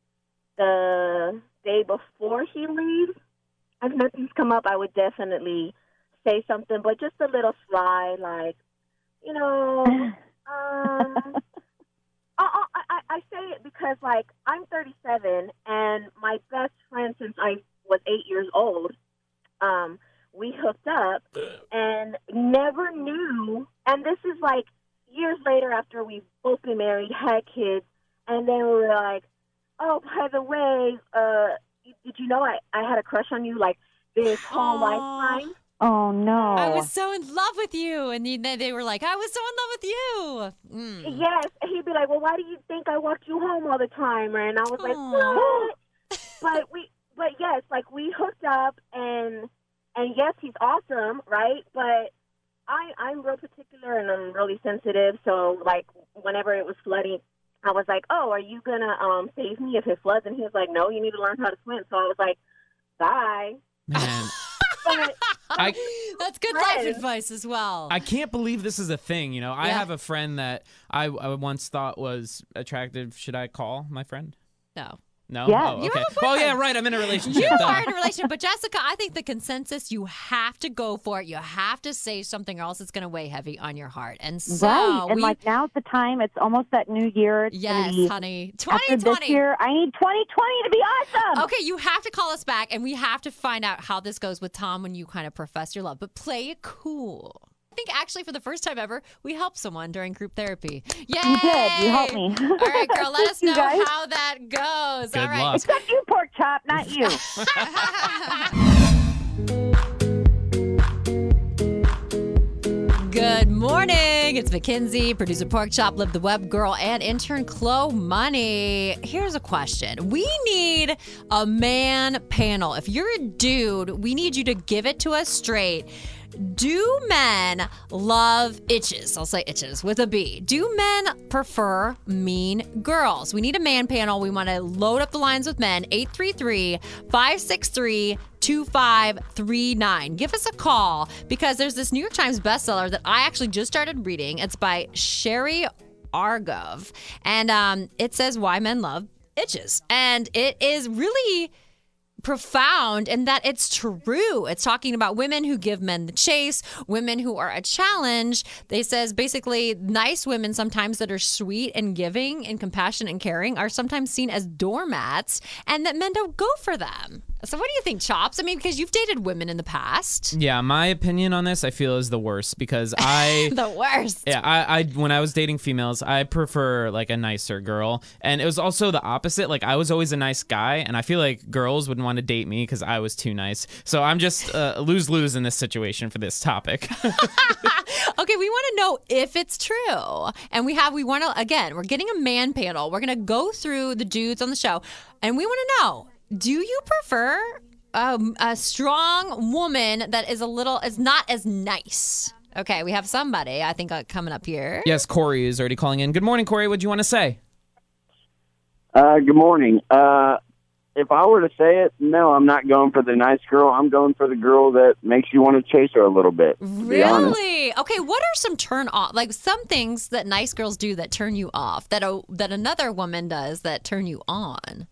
the day before he leaves, if nothing's come up, I would definitely say something. But just a little sly, like I say it because, like, I'm 37, and my best friend since I was 8 years old, we hooked up and never knew. And this is, like, years later after we've both been married, had kids, and then we were like, oh, by the way, did you know I had a crush on you, like, this whole lifetime?
Oh, no.
I was so in love with you. And then they were like, I was so in love with you. Mm.
Yes. And he'd be like, well, why do you think I walked you home all the time? And I was like, what? But yes, like we hooked up and yes, he's awesome, right? But I'm real particular and I'm really sensitive. So like whenever it was flooding, I was like, oh, are you going to save me if it floods? And he was like, no, you need to learn how to swim. So I was like, bye.
Man.
That's good life advice as well.
I can't believe this is a thing. I have a friend that I once thought was attractive. Should I call my friend?
No.
No?
Yeah.
Oh,
You
okay.
have a
Well,
boyfriend.
yeah, right. I'm in a relationship.
You
Duh.
are in a relationship, but Jessica, I think the consensus, you have to go for it. You have to say something, or else it's going to weigh heavy on your heart. And so,
Right. And like now's the time. It's almost that new year. It's gonna
yes,
be,
honey,
after
2020.
this year, I need 2020 to be awesome.
Okay, you have to call us back, and we have to find out how this goes with Tom when you kind of profess your love. But play it cool. I think actually for the first time ever, we helped someone during group therapy. Yay!
You did. You helped me.
All right, girl, let us
You
know
guys.
how that goes.
Good
All right.
luck.
Except you, pork chop, not you.
Good morning. morning. It's Mackenzie, producer Pork Chop, Live the Web Girl, and intern Chloe Money. Here's a question. We need a man panel. If you're a dude, we need you to give it to us straight. Do men love itches? I'll say itches with a B. Do men prefer mean girls? We need a man panel. We want to load up the lines with men. 833-563-2539. Give us a call because there's this New York Times bestseller that I actually just started reading. It's by Sherry Argov. And it says Why Men Love Itches. And it is really profound in that it's true. It's talking about women who give men the chase, women who are a challenge. They says basically nice women sometimes that are sweet and giving and compassionate and caring are sometimes seen as doormats and that men don't go for them. So what do you think, Chops? I mean, because you've dated women in the past.
Yeah, my opinion on this I feel is the worst because I
the worst.
Yeah, I when I was dating females, I prefer like a nicer girl, and it was also the opposite. Like I was always a nice guy, and I feel like girls wouldn't want to date me because I was too nice. So I'm just lose-lose in this situation for this topic.
Okay, we want to know if it's true, and we're getting a man panel. We're gonna go through the dudes on the show, and we want to know. Do you prefer a strong woman that is not as nice? Okay, we have somebody, I think, coming up here.
Yes, Corey is already calling in. Good morning, Corey. What do you want to say?
Good morning. If I were to say it, no, I'm not going for the nice girl. I'm going for the girl that makes you want to chase her a little bit.
Really? Okay, what are some some things that nice girls do that turn you off, that another woman does that turn you on?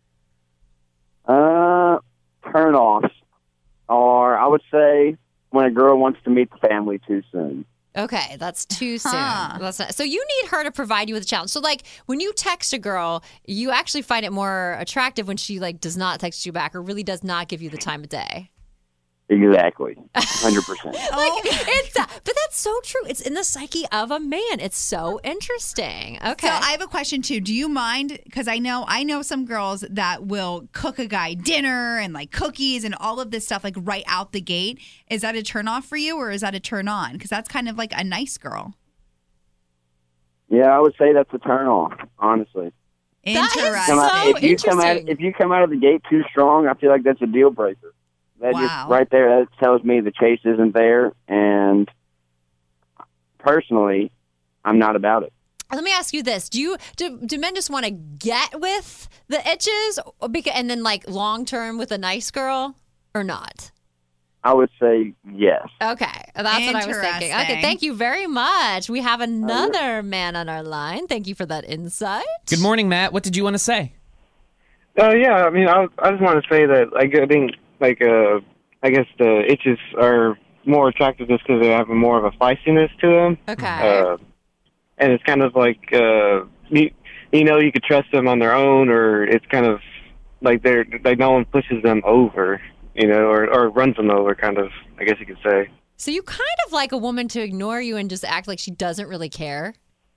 Turn-offs, or I would say when a girl wants to meet the family too soon.
Okay, that's too soon. That's not, so you need her to provide you with a challenge. So like when you text a girl, you actually find it more attractive when she like does not text you back or really does not give you the time of day.
Exactly, 100%.
But that's so true. It's in the psyche of a man. It's so interesting. Okay.
So I have a question too. Do you mind? Because I know some girls that will cook a guy dinner and like cookies and all of this stuff like right out the gate. Is that a turn off for you or is that a turn on? Because that's kind of like a nice girl.
Yeah, I would say that's a turn off. Honestly.
Interesting.
If you come out of the gate too strong, I feel like that's a deal breaker. That just right there, that tells me the chase isn't there, and personally, I'm not about it.
Let me ask you this: Do men just want to get with the itches, and then like long term with a nice girl, or not?
I would say yes.
Okay, that's what I was thinking. Okay, thank you very much. We have another man on our line. Thank you for that insight.
Good morning, Matt. What did you want to say?
Yeah, I mean, I just want to say that I think. I guess the itches are more attractive just because they have more of a feistiness to them.
Okay.
And it's kind of like, you could trust them on their own, or it's kind of like no one pushes them over, or runs them over, kind of, I guess you could say.
So you kind of like a woman to ignore you and just act like she doesn't really care?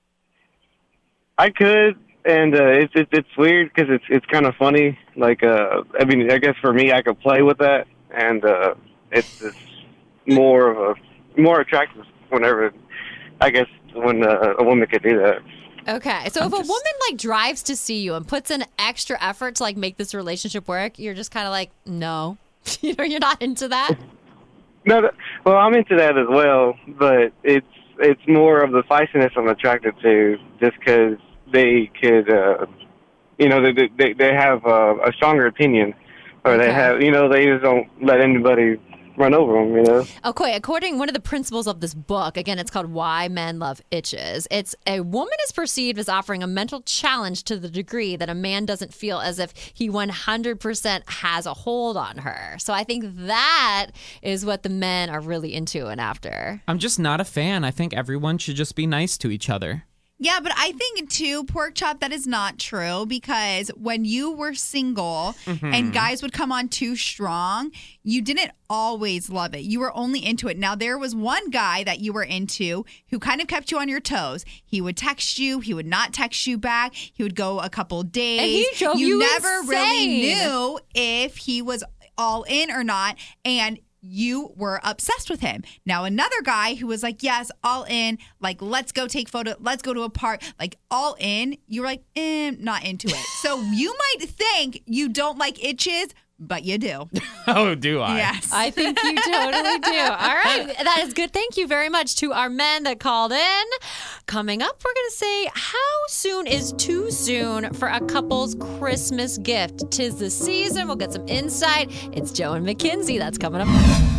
I could. And it's weird because it's kind of funny. Like, I mean, I guess for me, I could play with that, and it's more attractive whenever, I guess, when a woman could do that.
Okay, so if a woman like drives to see you and puts in extra effort to like make this relationship work, you're just kind of like, no, you're not into that.
No, well, I'm into that as well, but it's more of the feistiness I'm attracted to, just because. They could, they have a stronger opinion, or they have, they just don't let anybody run over them,
Okay, according one of the principles of this book, again, it's called Why Men Love Itches. It's a woman is perceived as offering a mental challenge to the degree that a man doesn't feel as if he 100% has a hold on her. So I think that is what the men are really into and after.
I'm just not a fan. I think everyone should just be nice to each other.
Yeah, but I think, too, Pork Chop, that is not true because when you were single and guys would come on too strong, you didn't always love it. You were only into it. Now, there was one guy that you were into who kind of kept you on your toes. He would text you. He would not text you back. He would go a couple days.
And he drove you
never
insane.
really knew if he was all in or not. And you were obsessed with him. Now, another guy who was like, yes, all in, like, let's go take photo, let's go to a park, like, all in, you're like, not into it. So you might think you don't like itches, but you do.
Oh, do I?
Yes.
I think you totally do. All right. That is good. Thank you very much to our men that called in. Coming up, we're going to say, how soon is too soon for a couple's Christmas gift? 'Tis the season. We'll get some insight. It's Joe and Mackenzie. That's coming up.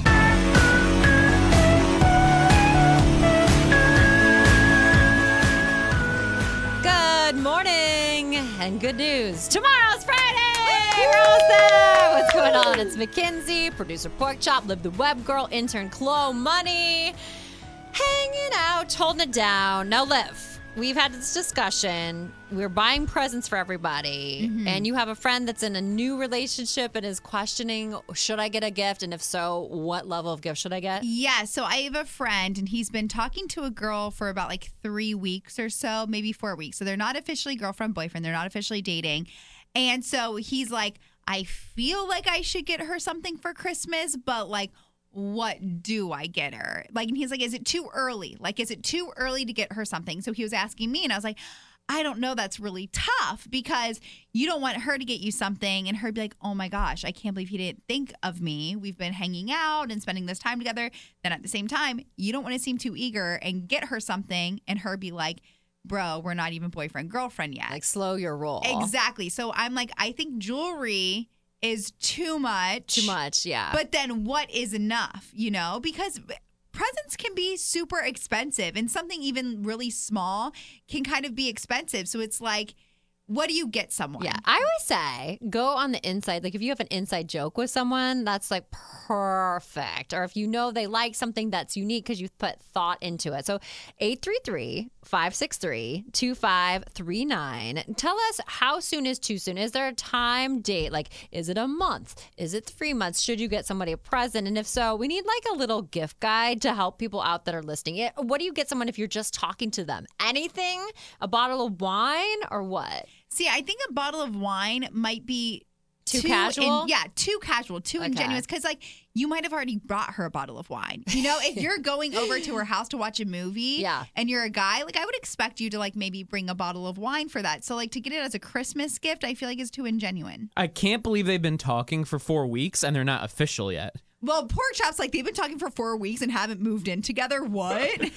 Good morning and good news. Tomorrow's Friday. We're all set. What's going on? It's Mackenzie, producer Pork Chop, Liv the Web Girl, intern Chloe Money, hanging out, holding it down. Now, Liv, we've had this discussion. We're buying presents for everybody, and you have a friend that's in a new relationship and is questioning, should I get a gift? And if so, what level of gift should I get?
Yeah, so I have a friend, and he's been talking to a girl for about like 3 weeks or so, maybe 4 weeks. So they're not officially girlfriend, boyfriend. They're not officially dating. And so he's like, I feel like I should get her something for Christmas, but like, what do I get her? Like, and he's like, is it too early? Like, is it too early to get her something? So he was asking me, and I was like, I don't know. That's really tough because you don't want her to get you something and her be like, oh my gosh, I can't believe he didn't think of me. We've been hanging out and spending this time together. Then at the same time, you don't want to seem too eager and get her something and her be like, bro, we're not even boyfriend, girlfriend yet.
Like, slow your roll.
Exactly. So I'm like, I think jewelry is too much.
Too much, yeah.
But then what is enough, you know? Because presents can be super expensive and something even really small can kind of be expensive. So it's like, what do you get someone?
Yeah, I always say go on the inside. Like if you have an inside joke with someone, that's like perfect. Or if you know they like something that's unique because you've put thought into it. So 833-563-2539. Tell us, how soon is too soon? Is there a time date? Like, is it a month? Is it 3 months? Should you get somebody a present? And if so, we need like a little gift guide to help people out that are listening. What do you get someone if you're just talking to them? Anything? A bottle of wine or what?
See, I think a bottle of wine might be
too casual.
Too casual, too ingenuous. Because like you might have already brought her a bottle of wine. You know, if you're going over to her house to watch a movie, and you're a guy, like I would expect you to like maybe bring a bottle of wine for that. So like to get it as a Christmas gift, I feel like is too ingenuine.
I can't believe they've been talking for 4 weeks and they're not official yet.
Well, Pork Chop's like, they've been talking for 4 weeks and haven't moved in together. What?
Okay,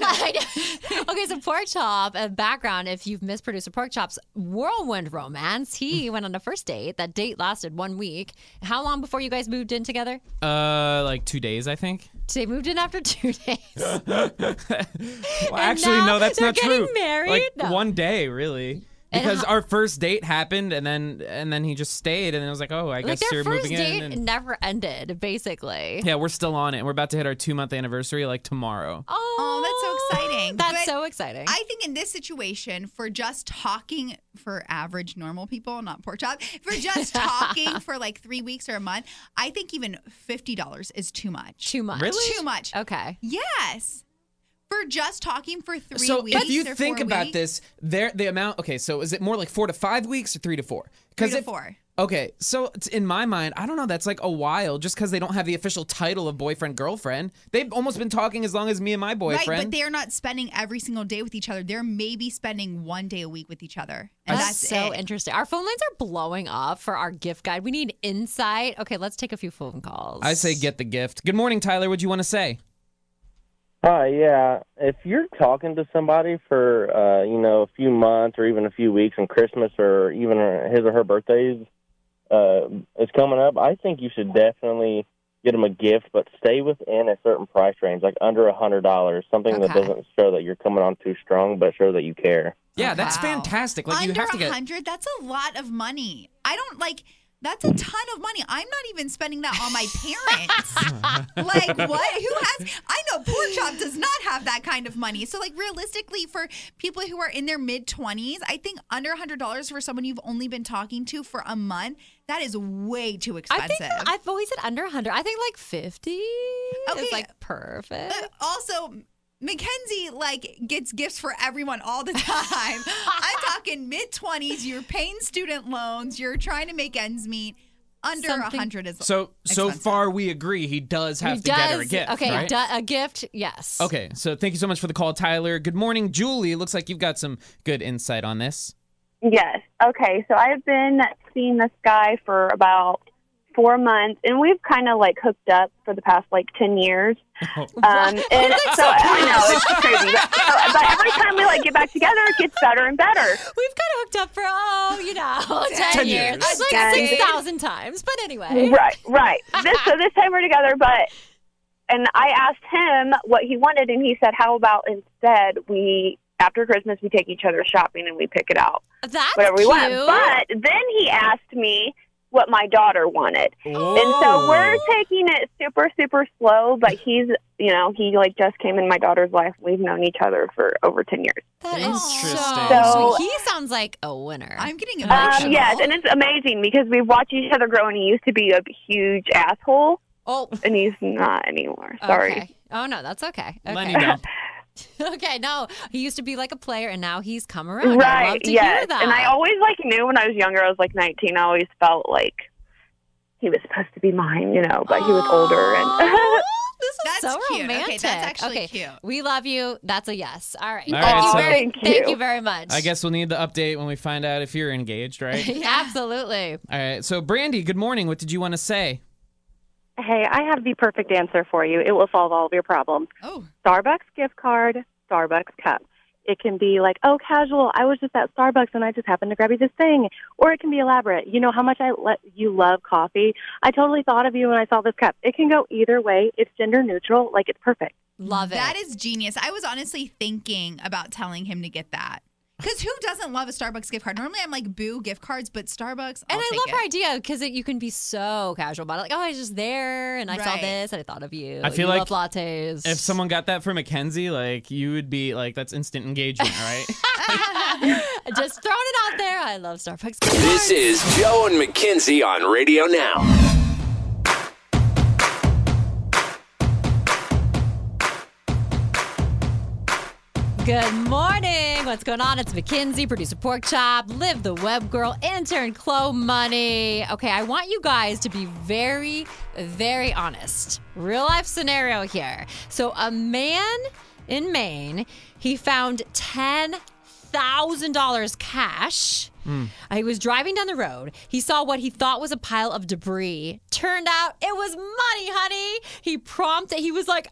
so Pork Chop, background, if you've missed producer Pork Chop's whirlwind romance, he went on a first date. That date lasted 1 week. How long before you guys moved in together?
Like 2 days, I think.
They moved in after 2 days.
Well, actually, no, that's not true.
They're getting married?
Like
No.
1 day, really. Because our first date happened, and then he just stayed, and I was like, oh, I guess you're moving in.
Their first date never ended, basically.
Yeah, we're still on it. We're about to hit our 2-month anniversary like tomorrow.
Oh, that's so exciting.
That's
But
so exciting.
I think in this situation, for just talking for average normal people, not Pork Chop, for just talking for like 3 weeks or a month, I think even $50 is too much.
Too much.
Really?
Too much.
Okay.
Yes. For just talking for 3
So
weeks.
if you
or
think
4
about
weeks,
this, the amount. Okay, so is it more like 4 to 5 weeks or 3 to 4?
3 to 4.
Okay, so in my mind, I don't know. That's like a while, just because they don't have the official title of boyfriend girlfriend. They've almost been talking as long as me and my boyfriend.
Right, but they're not spending every single day with each other. They're maybe spending 1 day a week with each other. And
That's so
it.
interesting. Our phone lines are blowing up for our gift guide. We need insight. Okay, let's take a few phone calls.
I say get the gift. Good morning, Tyler. What'd you want to say?
Hi, yeah. If you're talking to somebody for, a few months or even a few weeks and Christmas or even his or her birthdays is coming up, I think you should definitely get them a gift, but stay within a certain price range, like under $100, something that doesn't show that you're coming on too strong, but show that you care.
Yeah, that's fantastic. Like,
Under
you have to get
100, that's a lot of money. I don't like. That's a ton of money. I'm not even spending that on my parents. Like, what? Who has? I know Pork Chop does not have that kind of money. So, like, realistically, for people who are in their mid-20s, I think under $100 for someone you've only been talking to for a month, that is way too expensive.
I think I've always said under 100. I think like 50 is like perfect.
But also, Mackenzie, like, gets gifts for everyone all the time. I'm talking mid-20s. You're paying student loans. You're trying to make ends meet. Under
something.
100 is
So far we agree he does have
He
to get her a
does-
gift,
Okay,
right?
a gift, yes.
Okay, so thank you so much for the call, Tyler. Good morning, Julie. Looks like you've got some good insight on this.
Yes. Okay. So I've been seeing this guy for about 4 months, and we've kind of like hooked up for the past like 10 years. And so I know it's crazy, but every time we like get back together, it gets better and better.
We've kind of hooked up for 10 years. It's like
Decade.
6,000 times, but anyway.
Right. So this time we're together, and I asked him what he wanted, and he said, "How about instead after Christmas we take each other shopping and we pick it out,
That's
whatever we want."
cute.
But then he asked me what my daughter wanted, and so we're taking it super, super slow. But he like just came in my daughter's life. We've known each other for over 10 years.
That is
So-
sweet. He sounds like a winner.
I'm getting
Yes, and it's amazing because we've watched each other grow, and he used to be a huge asshole.
Oh,
and he's not anymore. Sorry.
Okay. Oh, no, that's okay.
Lenny dump.
Okay, no, he used to be like a player, and now he's come around. I
Right,
love to
yes.
hear that.
And I always knew when I was younger, I was like 19, I always felt like he was supposed to be mine, but he was older. And
This is so
cute. Okay,
romantic.
that's actually
Okay,
cute.
we love you. That's a yes. All right.
All right, so-
Thank you very much.
I guess we'll need the update when we find out if you're engaged, right?
Absolutely.
All right, so Brandy, good morning. What did you want to say?
Hey, I have the perfect answer for you. It will solve all of your problems.
Oh.
Starbucks gift card, Starbucks cup. It can be like, oh, casual. I was just at Starbucks and I just happened to grab you this thing. Or it can be elaborate. You know how much you love coffee? I totally thought of you when I saw this cup. It can go either way. It's gender neutral. Like, it's perfect.
Love it.
That is genius. I was honestly thinking about telling him to get that. Because who doesn't love a Starbucks gift card? Normally I'm like, boo, gift cards, but Starbucks,
And I
take
love
it.
her idea because you can be so casual about it. Like, oh, I was just there and I saw
Right.
this and I thought of you.
I feel
You
like
love lattes.
If someone got that for Mackenzie, like you would be like, that's instant engagement, right?
Just throwing it out there. I love Starbucks.
This is Joe and Mackenzie on Radio Now.
Good morning. What's going on? It's Mackenzie, producer Pork Chop, Liv the Web Girl, intern Chloe Money. Okay, I want you guys to be very, very honest. Real life scenario here. So a man in Maine, he found $10,000 cash. He was driving down the road. He saw what he thought was a pile of debris. Turned out it was money, honey. He was like,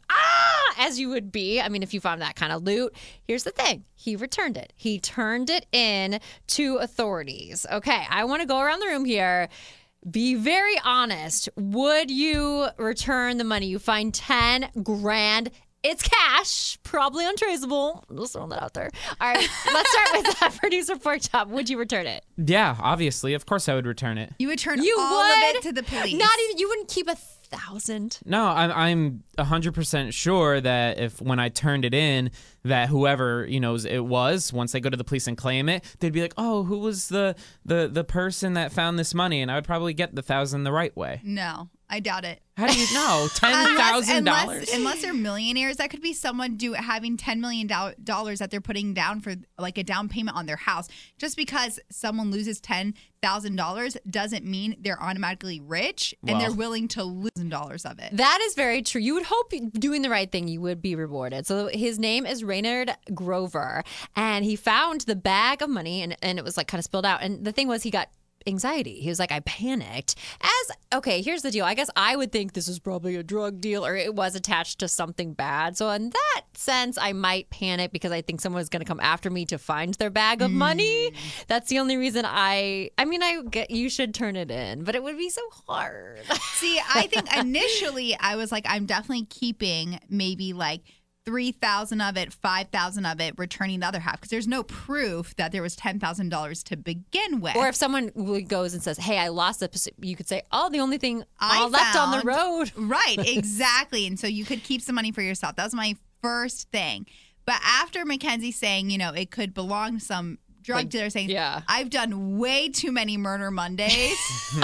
as you would be. I mean, if you found that kind of loot. Here's the thing. He returned it. He turned it in to authorities. Okay, I want to go around the room here. Be very honest. Would you return the money? You find 10 grand. It's cash, probably untraceable. I'm just throwing that out there. All right, let's start with that. Producer Pork Chop, would you return it?
Yeah, obviously. Of course I would return it.
You would turn
You
all
would?
of it to the police.
Not even, you wouldn't keep 1,000.
No, I'm 100% sure that if when I turned it in, that whoever it was, once they go to the police and claim it, they'd be like, "Oh, who was the person that found this money?" And I would probably get the 1,000 the right way.
No, I doubt it.
How do you know? $10,000?
Unless they're millionaires, that could be someone having $10 million that they're putting down for like a down payment on their house. Just because someone loses $10,000 doesn't mean they're automatically rich and they're willing to lose $1,000 of it.
That is very true. You would hope doing the right thing, you would be rewarded. So his name is Raynard Grover, and he found the bag of money, and it was like kind of spilled out. And the thing was, he got anxiety. He was like, I panicked. Okay, here's the deal. I guess I would think this was probably a drug deal or it was attached to something bad. So in that sense, I might panic because I think someone is going to come after me to find their bag of money. That's the only reason I get you should turn it in, but it would be so hard.
See, I think initially I was like, I'm definitely keeping maybe like 3,000 of it, 5,000 of it, returning the other half because there's no proof that there was $10,000 to begin with.
Or if someone goes and says, "Hey, I lost it," you could say, "Oh, the only thing
I
left on the
found-
road."
Right, exactly. And so you could keep some money for yourself. That was my first thing. But after Mackenzie saying, it could belong to drug dealer saying,
yeah.
I've done way too many Murder Mondays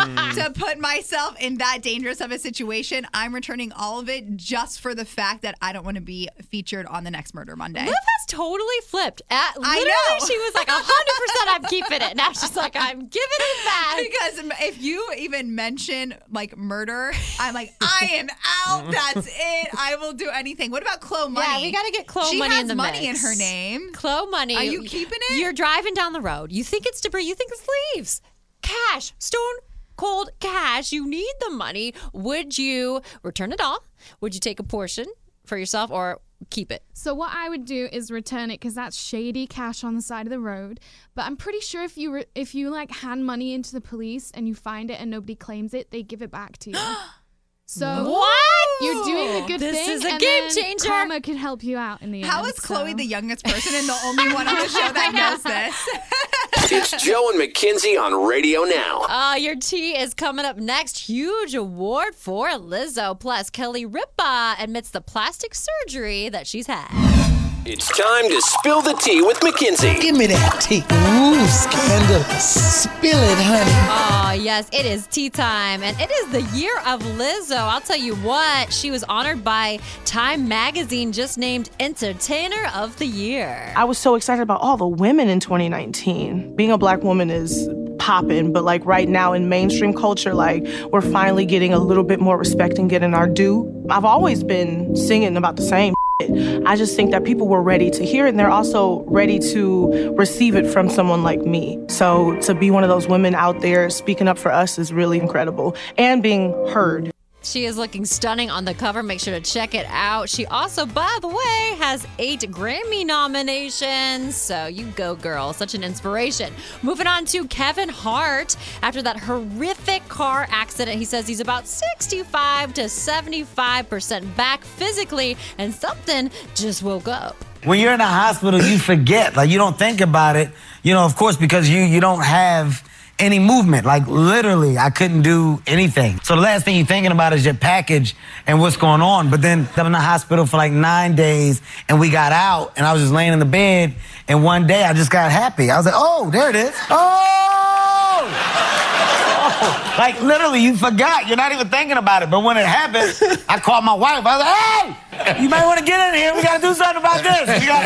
to put myself in that dangerous of a situation. I'm returning all of it just for the fact that I don't want to be featured on the next Murder Monday.
Liv has totally flipped. Literally, she was like 100% I'm keeping it. Now she's like, I'm giving it back.
Because if you even mention like murder, I'm like, I am out. That's it. I will do anything. What about Chloe Money?
Yeah, we got to get Chloe
she
Money
has
in the
money
mix.
in her name.
Chloe Money.
Are you keeping it?
You're driving down the road. You think it's debris. You think it's leaves. Cash. Stone cold cash. You need the money. Would you return it all? Would you take a portion for yourself or keep it?
So what I would do is return it because that's shady cash on the side of the road. But I'm pretty sure if you like hand money into the police and you find it and nobody claims it, they give it back to you. So
what?
You're doing a good thing.
This is a
and
game
then
changer.
Karma could help you out in the end.
How is Chloe the youngest person and the only one on the show that knows this?
It's Joe and Mackenzie on Radio Now.
Your tea is coming up next. Huge award for Lizzo. Plus, Kelly Ripa admits the plastic surgery that she's had.
It's time to spill the tea with Mackenzie.
Give me that tea. Ooh, scandalous. Spill it, honey.
Oh, yes, it is tea time, and it is the year of Lizzo. I'll tell you what, she was honored by Time Magazine, just named Entertainer of the Year.
I was so excited about all the women in 2019. Being a black woman is popping, but like right now in mainstream culture, like we're finally getting a little bit more respect and getting our due. I've always been singing about the same shit. I just think that people were ready to hear it, and they're also ready to receive it from someone like me. So to be one of those women out there speaking up for us is really incredible, and being heard.
She is looking stunning on the cover. Make sure to check it out. She also, by the way, has 8 Grammy nominations. So you go, girl. Such an inspiration. Moving on to Kevin Hart. After that horrific car accident, he says he's about 65 to 75% back physically, and something just woke up.
When you're in a hospital, you forget. Like, you don't think about it, of course, because you don't have any movement. Like, literally, I couldn't do anything. So the last thing you're thinking about is your package and what's going on. But then I'm in the hospital for like 9 days, and we got out, and I was just laying in the bed, and one day I just got happy. I was like, oh, there it is. Like, literally, you forgot. You're not even thinking about it. But when it happened, I called my wife. I was like, hey, you might want to get in here. We got to do something about this.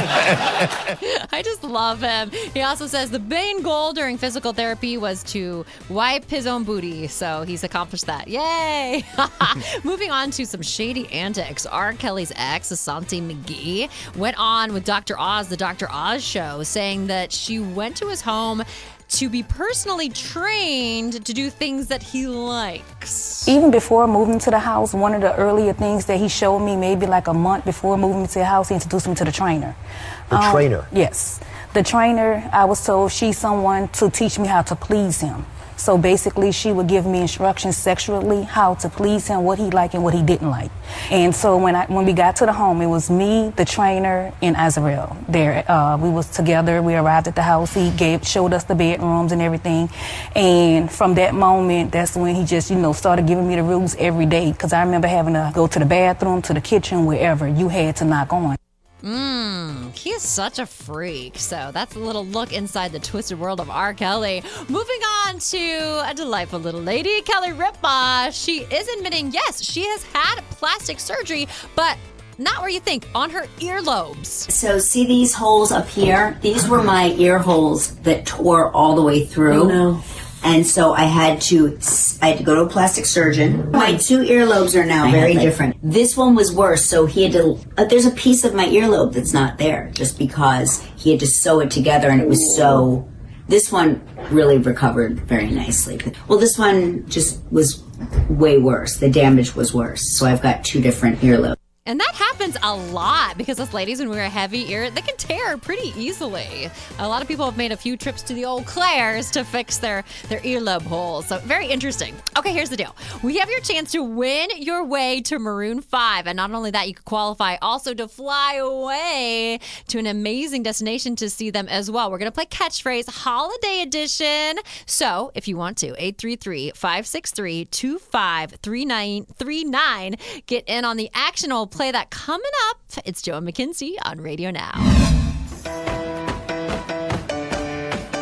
I just love him. He also says the main goal during physical therapy was to wipe his own booty. So he's accomplished that. Yay! Moving on to some shady antics. R. Kelly's ex, Asante McGee, went on with Dr. Oz, the Dr. Oz show, saying that she went to his home to be personally trained to do things that he likes.
Even before moving to the house, one of the earlier things that he showed me, maybe like a month before moving to the house, he introduced me to the trainer.
The trainer?
Yes. The trainer, I was told she's someone to teach me how to please him. So basically, she would give me instructions sexually, how to please him, what he liked and what he didn't like. And so when we got to the home, it was me, the trainer, and Azrael there. We was together. We arrived at the house. He showed us the bedrooms and everything. And from that moment, that's when he just, started giving me the rules every day. Because I remember having to go to the bathroom, to the kitchen, wherever. You had to knock on.
He is such a freak. So that's a little look inside the twisted world of R. Kelly. Moving on to a delightful little lady, Kelly Ripa. She is admitting, yes, she has had plastic surgery, but not where you think, on her earlobes.
So see these holes up here? These were my ear holes that tore all the way through.
Oh, no.
And so I had to go to a plastic surgeon. My 2 earlobes are now very different. This one was worse, so he had to, there's a piece of my earlobe that's not there just because he had to sew it together, and it was so, this one really recovered very nicely. Well, this one just was way worse. The damage was worse. So I've got 2 different earlobes.
And that happens a lot because us ladies, when we wear a heavy ear, they can tear pretty easily. A lot of people have made a few trips to the old Claire's to fix their earlobe holes. So very interesting. Okay, here's the deal. We have your chance to win your way to Maroon 5. And not only that, you could qualify also to fly away to an amazing destination to see them as well. We're going to play Catchphrase Holiday Edition. So if you want to, 833-563-2539. Get in on the action. We'll play that coming up. It's Joe and Mackenzie on Radio Now.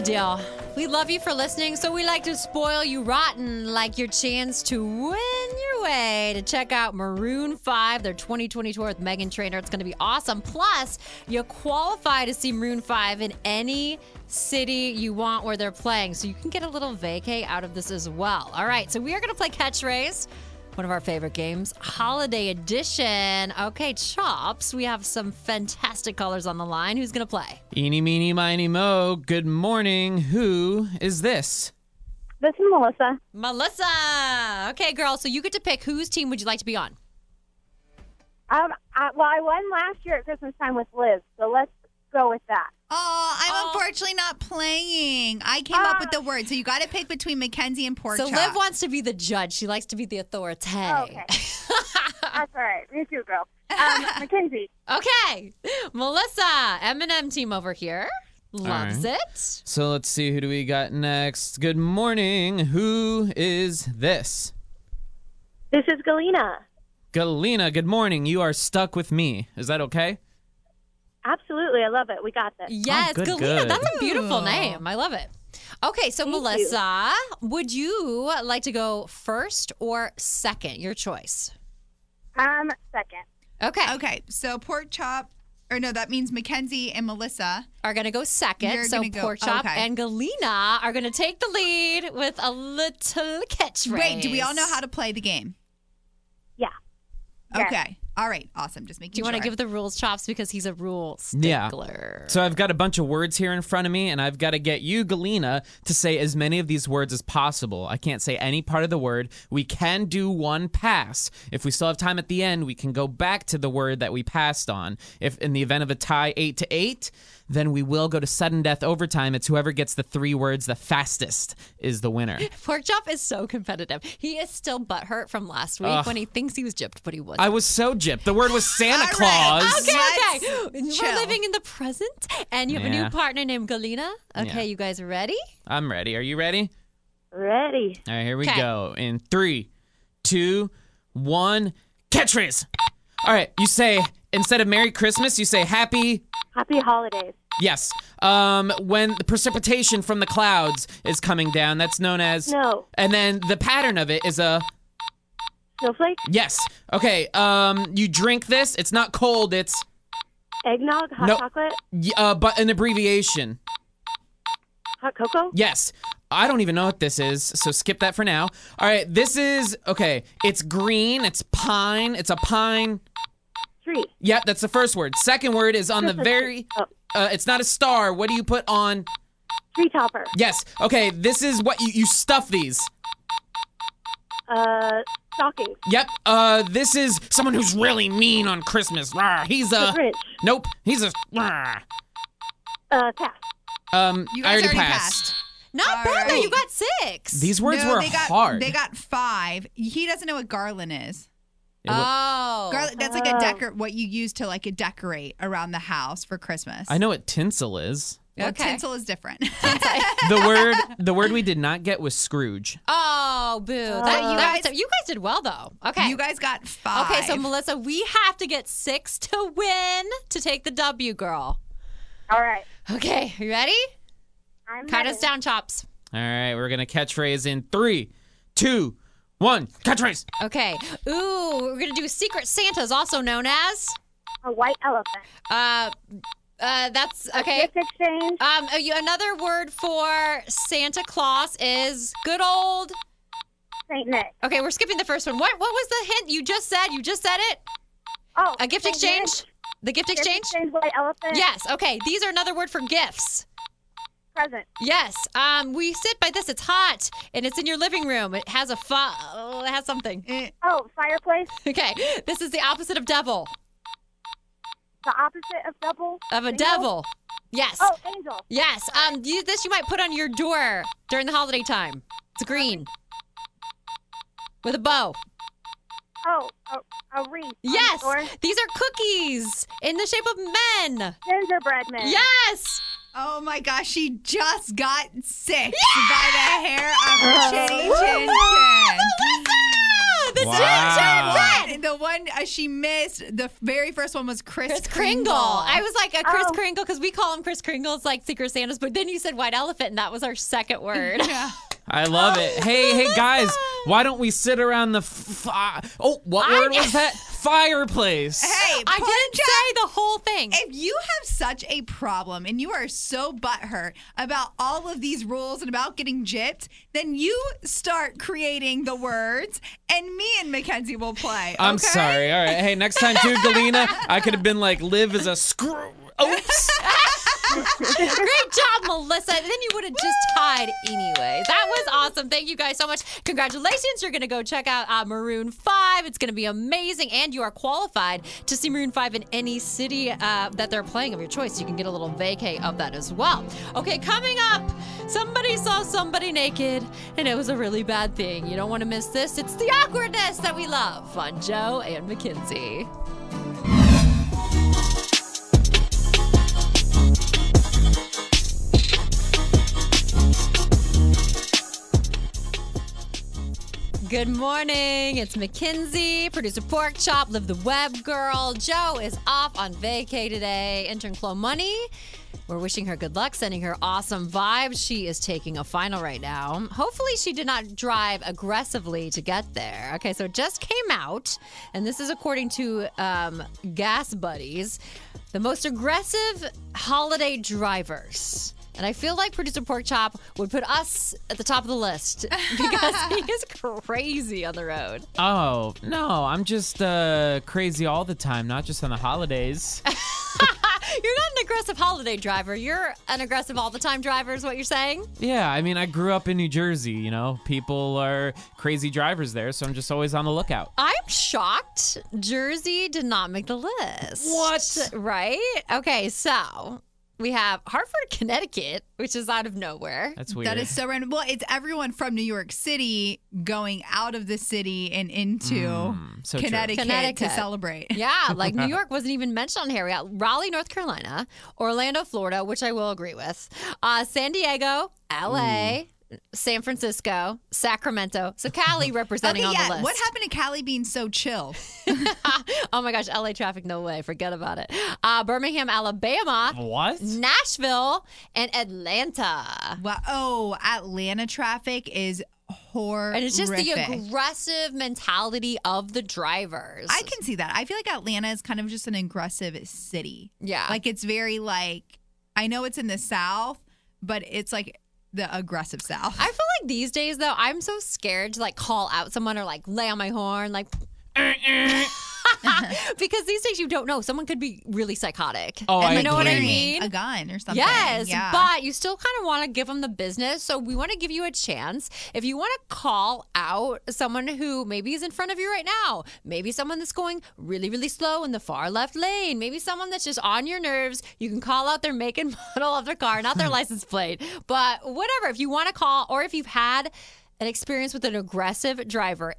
deal. We love you for listening, so we like to spoil you rotten, like your chance to win your way to check out Maroon 5, their 2020 tour with Meghan Trainor. It's going to be awesome. Plus, you qualify to see Maroon 5 in any city you want where they're playing, so you can get a little vacay out of this as well. All right, so we are going to play Catchphrase, one of our favorite games, Holiday Edition. Okay, Chops, we have some fantastic callers on the line. Who's going to play?
Eeny, meeny, miny, mo. Good morning. Who is this?
This is Melissa.
Melissa. Okay, girl, so you get to pick whose team would you like to be on?
I won last year at Christmas time with Liz, so let's go with that.
Oh, I'm unfortunately not playing. I came up with the word, so you got to pick between Mackenzie and Pork
So
Chop.
Liv wants to be the judge. She likes to be the authority.
Okay. That's all right. Me too, girl. Mackenzie.
Okay. Melissa, M&M team over here. Loves
All right.
it.
So let's see, who do we got next? Good morning. Who is this?
This is Galena.
Galena, good morning. You are stuck with me. Is that okay?
Absolutely. I love it. We got this.
Yes,
good,
Galena.
good.
That's a beautiful name. I love it. Okay, so
Thank
Melissa, would you like to go first or second? Your choice.
Second.
Okay.
Okay, so Pork Chop, or no, that means Mackenzie and Melissa
are going to go second.
You're
So
gonna go-
Pork Chop
okay.
and Galena are going to take the lead with a little catchphrase.
Wait, do we all know how to play the game?
Yeah.
Okay. All right. Awesome. Just making
Do you
sure.
want to give the rules, Chops, because he's a rule
Yeah.
stickler.
So I've got a bunch of words here in front of me, and I've got to get you, Galena, to say as many of these words as possible. I can't say any part of the word. We can do one pass. If we still have time at the end, we can go back to the word that we passed on. If in the event of a tie 8-8, then we will go to sudden death overtime. It's whoever gets the 3 words the fastest is the winner.
Pork Chop is so competitive. He is still butthurt from last week
Ugh.
when he thinks he was gypped, but he wasn't.
I was so gypped. The word was Santa Claus.
Okay. We're
chill.
living in the present, and you have a
Yeah.
new partner named Galena. Okay,
Yeah.
you guys ready?
I'm ready. Are you ready?
Ready.
All right, here we
'Kay.
go. In 3, 2, 1, catchphrase. All right, you say, instead of Merry Christmas, you say Happy.
Happy holidays.
Yes. When the precipitation from the clouds is coming down, that's known as.
Snow.
And then the pattern of it is a.
Snowflake.
Yes. Okay. You drink this. It's not cold. It's.
Eggnog. Hot
Nope.
chocolate.
But an abbreviation.
Hot cocoa.
Yes. I don't even know what this is, so skip that for now. All right. This is okay. It's green. It's pine. It's a pine.
Tree.
Yep, that's the first word. Second word is on the very. It's not a star. What do you put on?
Tree topper.
Yes. Okay. This is what you stuff these.
Stockings.
Yep. This is someone who's really mean on Christmas. Rawr, he's
The Grinch.
Nope. He's a. Rawr.
Pass.
You
I
guys
already
already
passed.
Not
All
bad, though.
right.
You got 6.
These words
No,
were
they got,
hard.
They got 5. He doesn't know what garland is.
Oh.
Garland, that's like a what you use to like decorate around the house for Christmas.
I know what tinsel is.
Well,
Okay.
tinsel is different.
The word we did not get was Scrooge.
Oh, boo. You guys did well, though. Okay.
You guys got 5.
Okay, so Melissa, we have to get 6 to win to take the W, girl.
All right.
Okay, you ready?
I'm
Count
ready.
us down, Chops.
All right, we're gonna catchphrase in 3, 2, 1. Catchphrase.
Okay. Ooh, we're gonna do Secret Santas, also known as
A white elephant.
that's okay.
Gift exchange.
Another word for Santa Claus is good old
Saint Nick.
Okay, we're skipping the first one. What was the hint you just said? You just said it?
Oh,
a gift
Saint
exchange?
Nick.
The gift exchange?
White elephant.
Yes. Okay. These are another word for gifts.
Present.
Yes. We sit by this. It's hot, and it's in your living room. It has it has something.
Oh, fireplace.
Okay. This is the opposite of devil.
The opposite of double.
Of a
Angel?
devil. Yes.
Oh, angel.
Yes. This you might put on your door during the holiday time. It's green. With a bow.
Oh, a wreath.
Yes. These are cookies in the shape of men.
Gingerbread man.
Yes.
Oh my gosh, she just got 6 by the hair of her chinny chin chin.
Melissa!
The
Wow.
The one she missed, the very first one was Kris
Kringle. I was like a Kris Kringle because we call him Kris Kringle. It's like Secret Santas, but then you said white elephant, and that was our second word.
Yeah.
I love it. Hey, guys, why don't we sit around the what word was that? Fireplace.
Hey,
I didn't say the whole thing.
If you have such a problem and you are so butthurt about all of these rules and about getting gypped, then you start creating the words, and me and Mackenzie will play.
I'm
okay?
sorry. All right. Hey, next time too, Galena, I could have been like, live as a screw. Oops.
Great job, Melissa. And then you would have just tied anyway. That was awesome. Thank you guys so much. Congratulations. You're going to go check out Maroon 5. It's going to be amazing. And you are qualified to see Maroon 5 in any city that they're playing of your choice. You can get a little vacay of that as well. Okay, coming up, somebody saw somebody naked, and it was a really bad thing. You don't want to miss this. It's the awkwardness that we love on Joe and Mackenzie. Good morning. It's Mackenzie, producer Pork Chop, Live the Web Girl. Joe is off on vacay today. Intern Chloe Money. We're wishing her good luck, sending her awesome vibes. She is taking a final right now. Hopefully she did not drive aggressively to get there. Okay, so it just came out, and this is according to Gas Buddies, the most aggressive holiday drivers. And I feel like producer Pork Chop would put us at the top of the list because he is crazy on the road.
Oh, no, I'm just crazy all the time, not just on the holidays.
You're not an aggressive holiday driver. You're an aggressive all the time driver is what you're saying?
Yeah, I mean, I grew up in New Jersey, you know. People are crazy drivers there, so I'm just always on the lookout.
I'm shocked Jersey did not make the list.
What?
Right? Okay, so we have Hartford, Connecticut, which is out of nowhere.
That's weird.
That is so random. Well, it's everyone from New York City going out of the city and into
so
Connecticut to celebrate.
Yeah, like New York wasn't even mentioned on here. We got Raleigh, North Carolina, Orlando, Florida, which I will agree with, San Diego, LA, San Francisco, Sacramento. So Cali representing on the list.
What happened to Cali being so chill?
Oh my gosh, LA traffic, no way. Forget about it. Birmingham, Alabama.
What?
Nashville and Atlanta.
Wow. Oh, Atlanta traffic is horrific.
And it's just the aggressive mentality of the drivers.
I can see that. I feel like Atlanta is kind of just an aggressive city.
Yeah.
Like it's very like, I know it's in the South, but it's like the aggressive South.
I feel like these days though, I'm so scared to like call out someone or like lay on my horn, like because these days you don't know. Someone could be really psychotic.
Oh,
and
I
you know what I
agree.
mean?
A gun or something.
Yes,
yeah.
but you still kind of want to give them the business. So we want to give you a chance. If you want to call out someone who maybe is in front of you right now, maybe someone that's going really, really slow in the far left lane, maybe someone that's just on your nerves, you can call out their make and model of their car, not their license plate. But whatever, if you want to call or if you've had an experience with an aggressive driver,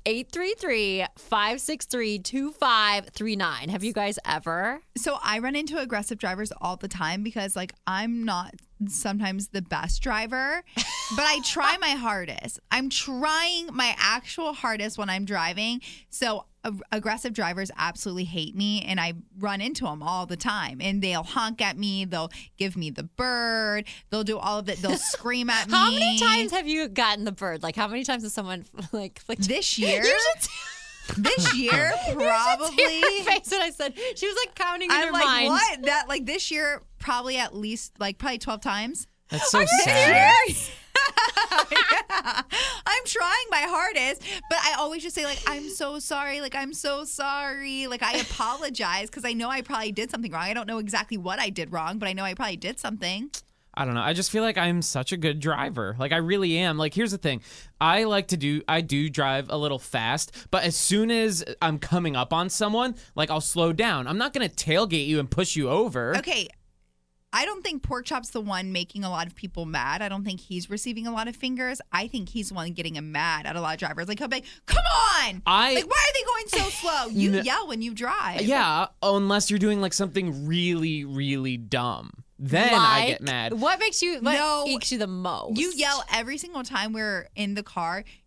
833-563-2539. Have you guys ever?
So I run into aggressive drivers all the time because like I'm not sometimes the best driver, but I try my hardest. I'm trying my actual hardest when I'm driving. So aggressive drivers absolutely hate me, and I run into them all the time. And they'll honk at me. They'll give me the bird. They'll do all of it. They'll scream at me.
How many times have you gotten the bird? Like, how many times has someone like
this year? This year,
You
probably.
should see her face when I said she was like counting in her
I'm like,
mind.
what? That like this year, probably at least like probably 12 times.
That's so
Are you
sad.
serious? Yeah. I'm trying my hardest, but I always just say like, I'm so sorry. Like, I'm so sorry. Like, I apologize because I know I probably did something wrong. I don't know exactly what I did wrong, but I know I probably did something.
I don't know. I just feel like I'm such a good driver. Like I really am. Like here's the thing. I do drive a little fast, but as soon as I'm coming up on someone, like I'll slow down. I'm not going to tailgate you and push you over.
Okay. I don't think Pork Chop's the one making a lot of people mad. I don't think he's receiving a lot of fingers. I think he's the one getting him mad at a lot of drivers. Like, he'll be like, come on! Like, why are they going so slow? You yell when you drive.
Yeah, unless you're doing like something really, really dumb. Then I get mad.
What ekes you the most?
You yell every single time we're in the car.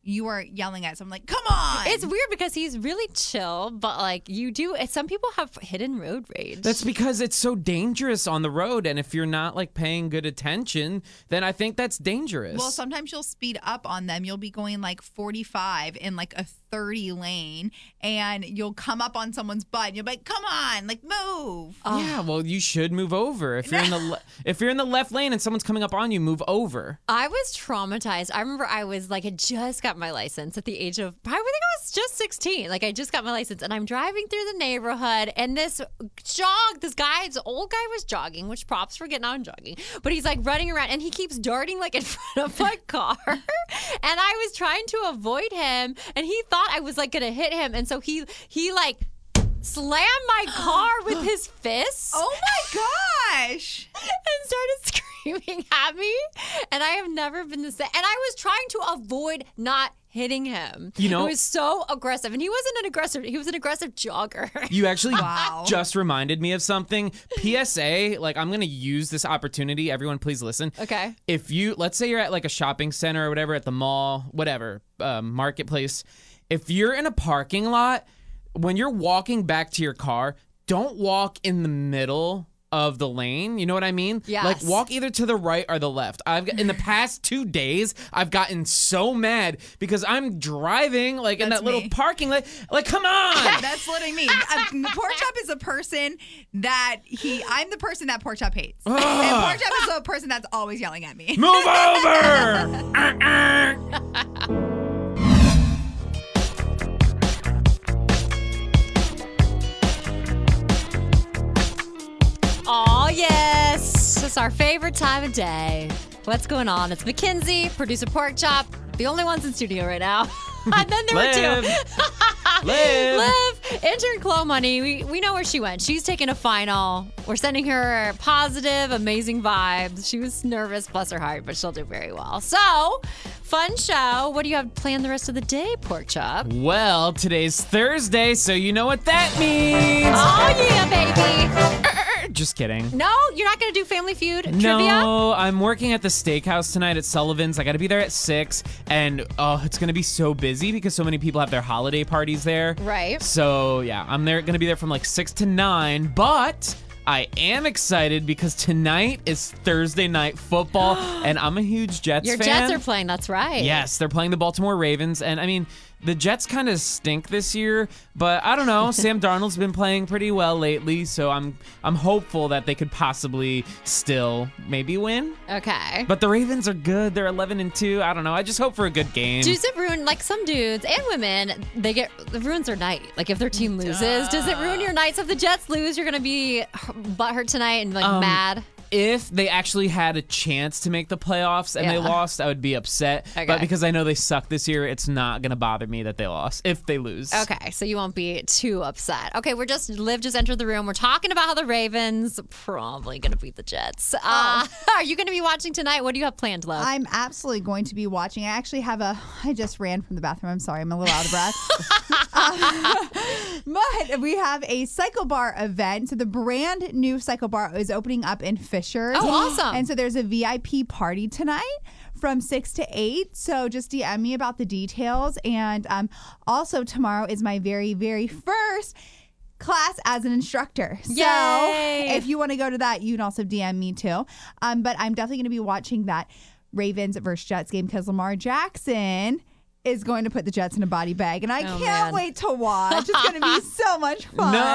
you are yelling at someone like, come on.
It's weird because he's really chill, but like some people have hidden road rage.
That's because it's so dangerous on the road, and if you're not like paying good attention, then I think that's dangerous.
Well, sometimes you'll speed up on them. You'll be going like 45 in like a 30 lane, and you'll come up on someone's butt, and you'll be like, come on, like move.
Yeah, well, you should move over. If you're in the if you're in the left lane and someone's coming up on you, move over.
I was traumatized. I remember I was like, had just got my license at the age of, I think I was just 16. Like, I just got my license, and I'm driving through the neighborhood, and this old guy was jogging, which props for getting out and jogging, but he's like running around, and he keeps darting like in front of my car, and I was trying to avoid him, and he thought I was like gonna hit him, and so he like slammed my car with his fist.
Oh my gosh.
And started screaming at me. And I have never been the same. And I was trying to avoid not hitting him.
You know,
it was so aggressive. And he wasn't an aggressor. He was an aggressive jogger.
You actually just reminded me of something. PSA, like, I'm going to use this opportunity. Everyone, please listen.
Okay.
If you, let's say you're at like a shopping center or whatever, at the mall, whatever, marketplace. If you're in a parking lot, when you're walking back to your car, don't walk in the middle of the lane. You know what I mean?
Yes.
Like, walk either to the right or the left. In the past 2 days, I've gotten so mad because I'm driving like in that little parking lot. Like, come on!
That's literally me. Pork Chop is a person that I'm the person that Pork Chop hates. And Pork Chop is the person that's always yelling at me.
Move over!
Oh, yes. It's our favorite time of day. What's going on? It's Mackenzie, producer Pork Chop, the only ones in studio right now. And then there were two. Liv, intern Chloe Money. We know where she went. She's taking a final. We're sending her positive, amazing vibes. She was nervous, bless her heart, but she'll do very well. So, fun show. What do you have planned the rest of the day, Pork Chop?
Well, today's Thursday, so you know what that means.
Oh, yeah, baby.
Just kidding.
No, you're not going to do Family Feud trivia?
No, I'm working at the steakhouse tonight at Sullivan's. I got to be there at 6, and it's going to be so busy because so many people have their holiday parties there.
Right.
So, yeah, I'm going to be there from like 6 to 9, but I am excited because tonight is Thursday night football, and I'm a huge Jets fan.
Your Jets are playing, that's right.
Yes, they're playing the Baltimore Ravens, and I mean, the Jets kind of stink this year, but I don't know. Sam Darnold's been playing pretty well lately, so I'm hopeful that they could possibly still maybe win.
Okay.
But the Ravens are good. They're 11-2. I don't know. I just hope for a good game.
Does it ruin, like some dudes and women, it ruins their night? Like if their team loses, does it ruin your night? So if the Jets lose, you're going to be butthurt tonight and like mad?
If they actually had a chance to make the playoffs and they lost, I would be upset.
Okay.
But because I know they suck this year, it's not going to bother me that they lost if they lose.
Okay, so you won't be too upset. Okay, Liv just entered the room. We're talking about how the Ravens probably going to beat the Jets. Are you going to be watching tonight? What do you have planned, Liv?
I'm absolutely going to be watching. I actually have I just ran from the bathroom. I'm sorry. I'm a little out of breath. But we have a Cycle Bar event. So the brand new Cycle Bar is opening up in Fishers.
Oh, awesome.
And so there's a VIP party tonight from 6 to 8. So just DM me about the details. And also tomorrow is my very, very first class as an instructor.
Yay!
So if you want to go to that, you can also DM me too. But I'm definitely going to be watching that Ravens versus Jets game because Lamar Jackson is going to put the Jets in a body bag, and I can't wait to watch. It's going to be so much fun.
No!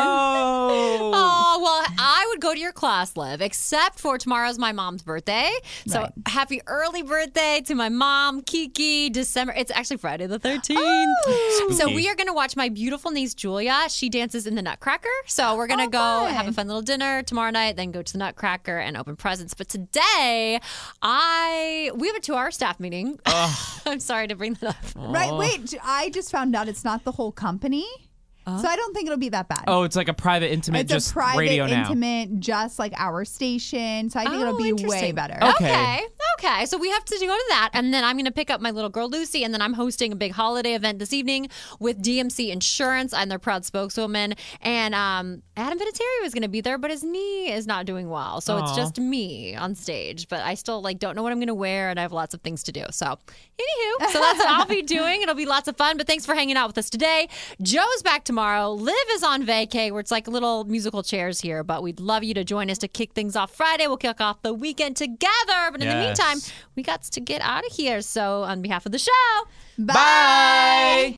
Oh, well, I would go to your class, Liv, except for tomorrow's my mom's birthday. So happy early birthday to my mom, Kiki, December. It's actually Friday the 13th.
Oh.
So we are going to watch my beautiful niece, Julia. She dances in the Nutcracker. So we're going to go have a fun little dinner tomorrow night, then go to the Nutcracker and open presents. But today, we have a 2-hour staff meeting. I'm sorry to bring that up.
Right, wait, I just found out it's not the whole company. So I don't think it'll be that bad.
Oh, it's like a private, intimate,
it's
just
a private,
radio now.
intimate, just like our station. So I think it'll be way better.
Okay. Okay, so we have to go to that, and then I'm going to pick up my little girl Lucy, and then I'm hosting a big holiday event this evening with DMC Insurance. I'm their proud spokeswoman, and Adam Vinatieri was going to be there, but his knee is not doing well, so it's just me on stage. But I still don't know what I'm going to wear, and I have lots of things to do. So, anywho, so that's what I'll be doing. It'll be lots of fun. But thanks for hanging out with us today. Joe's back tomorrow. Liv is on vacay, where it's like little musical chairs here. But we'd love you to join us to kick things off Friday. We'll kick off the weekend together. But in the meantime, we got to get out of here. So on behalf of the show, bye.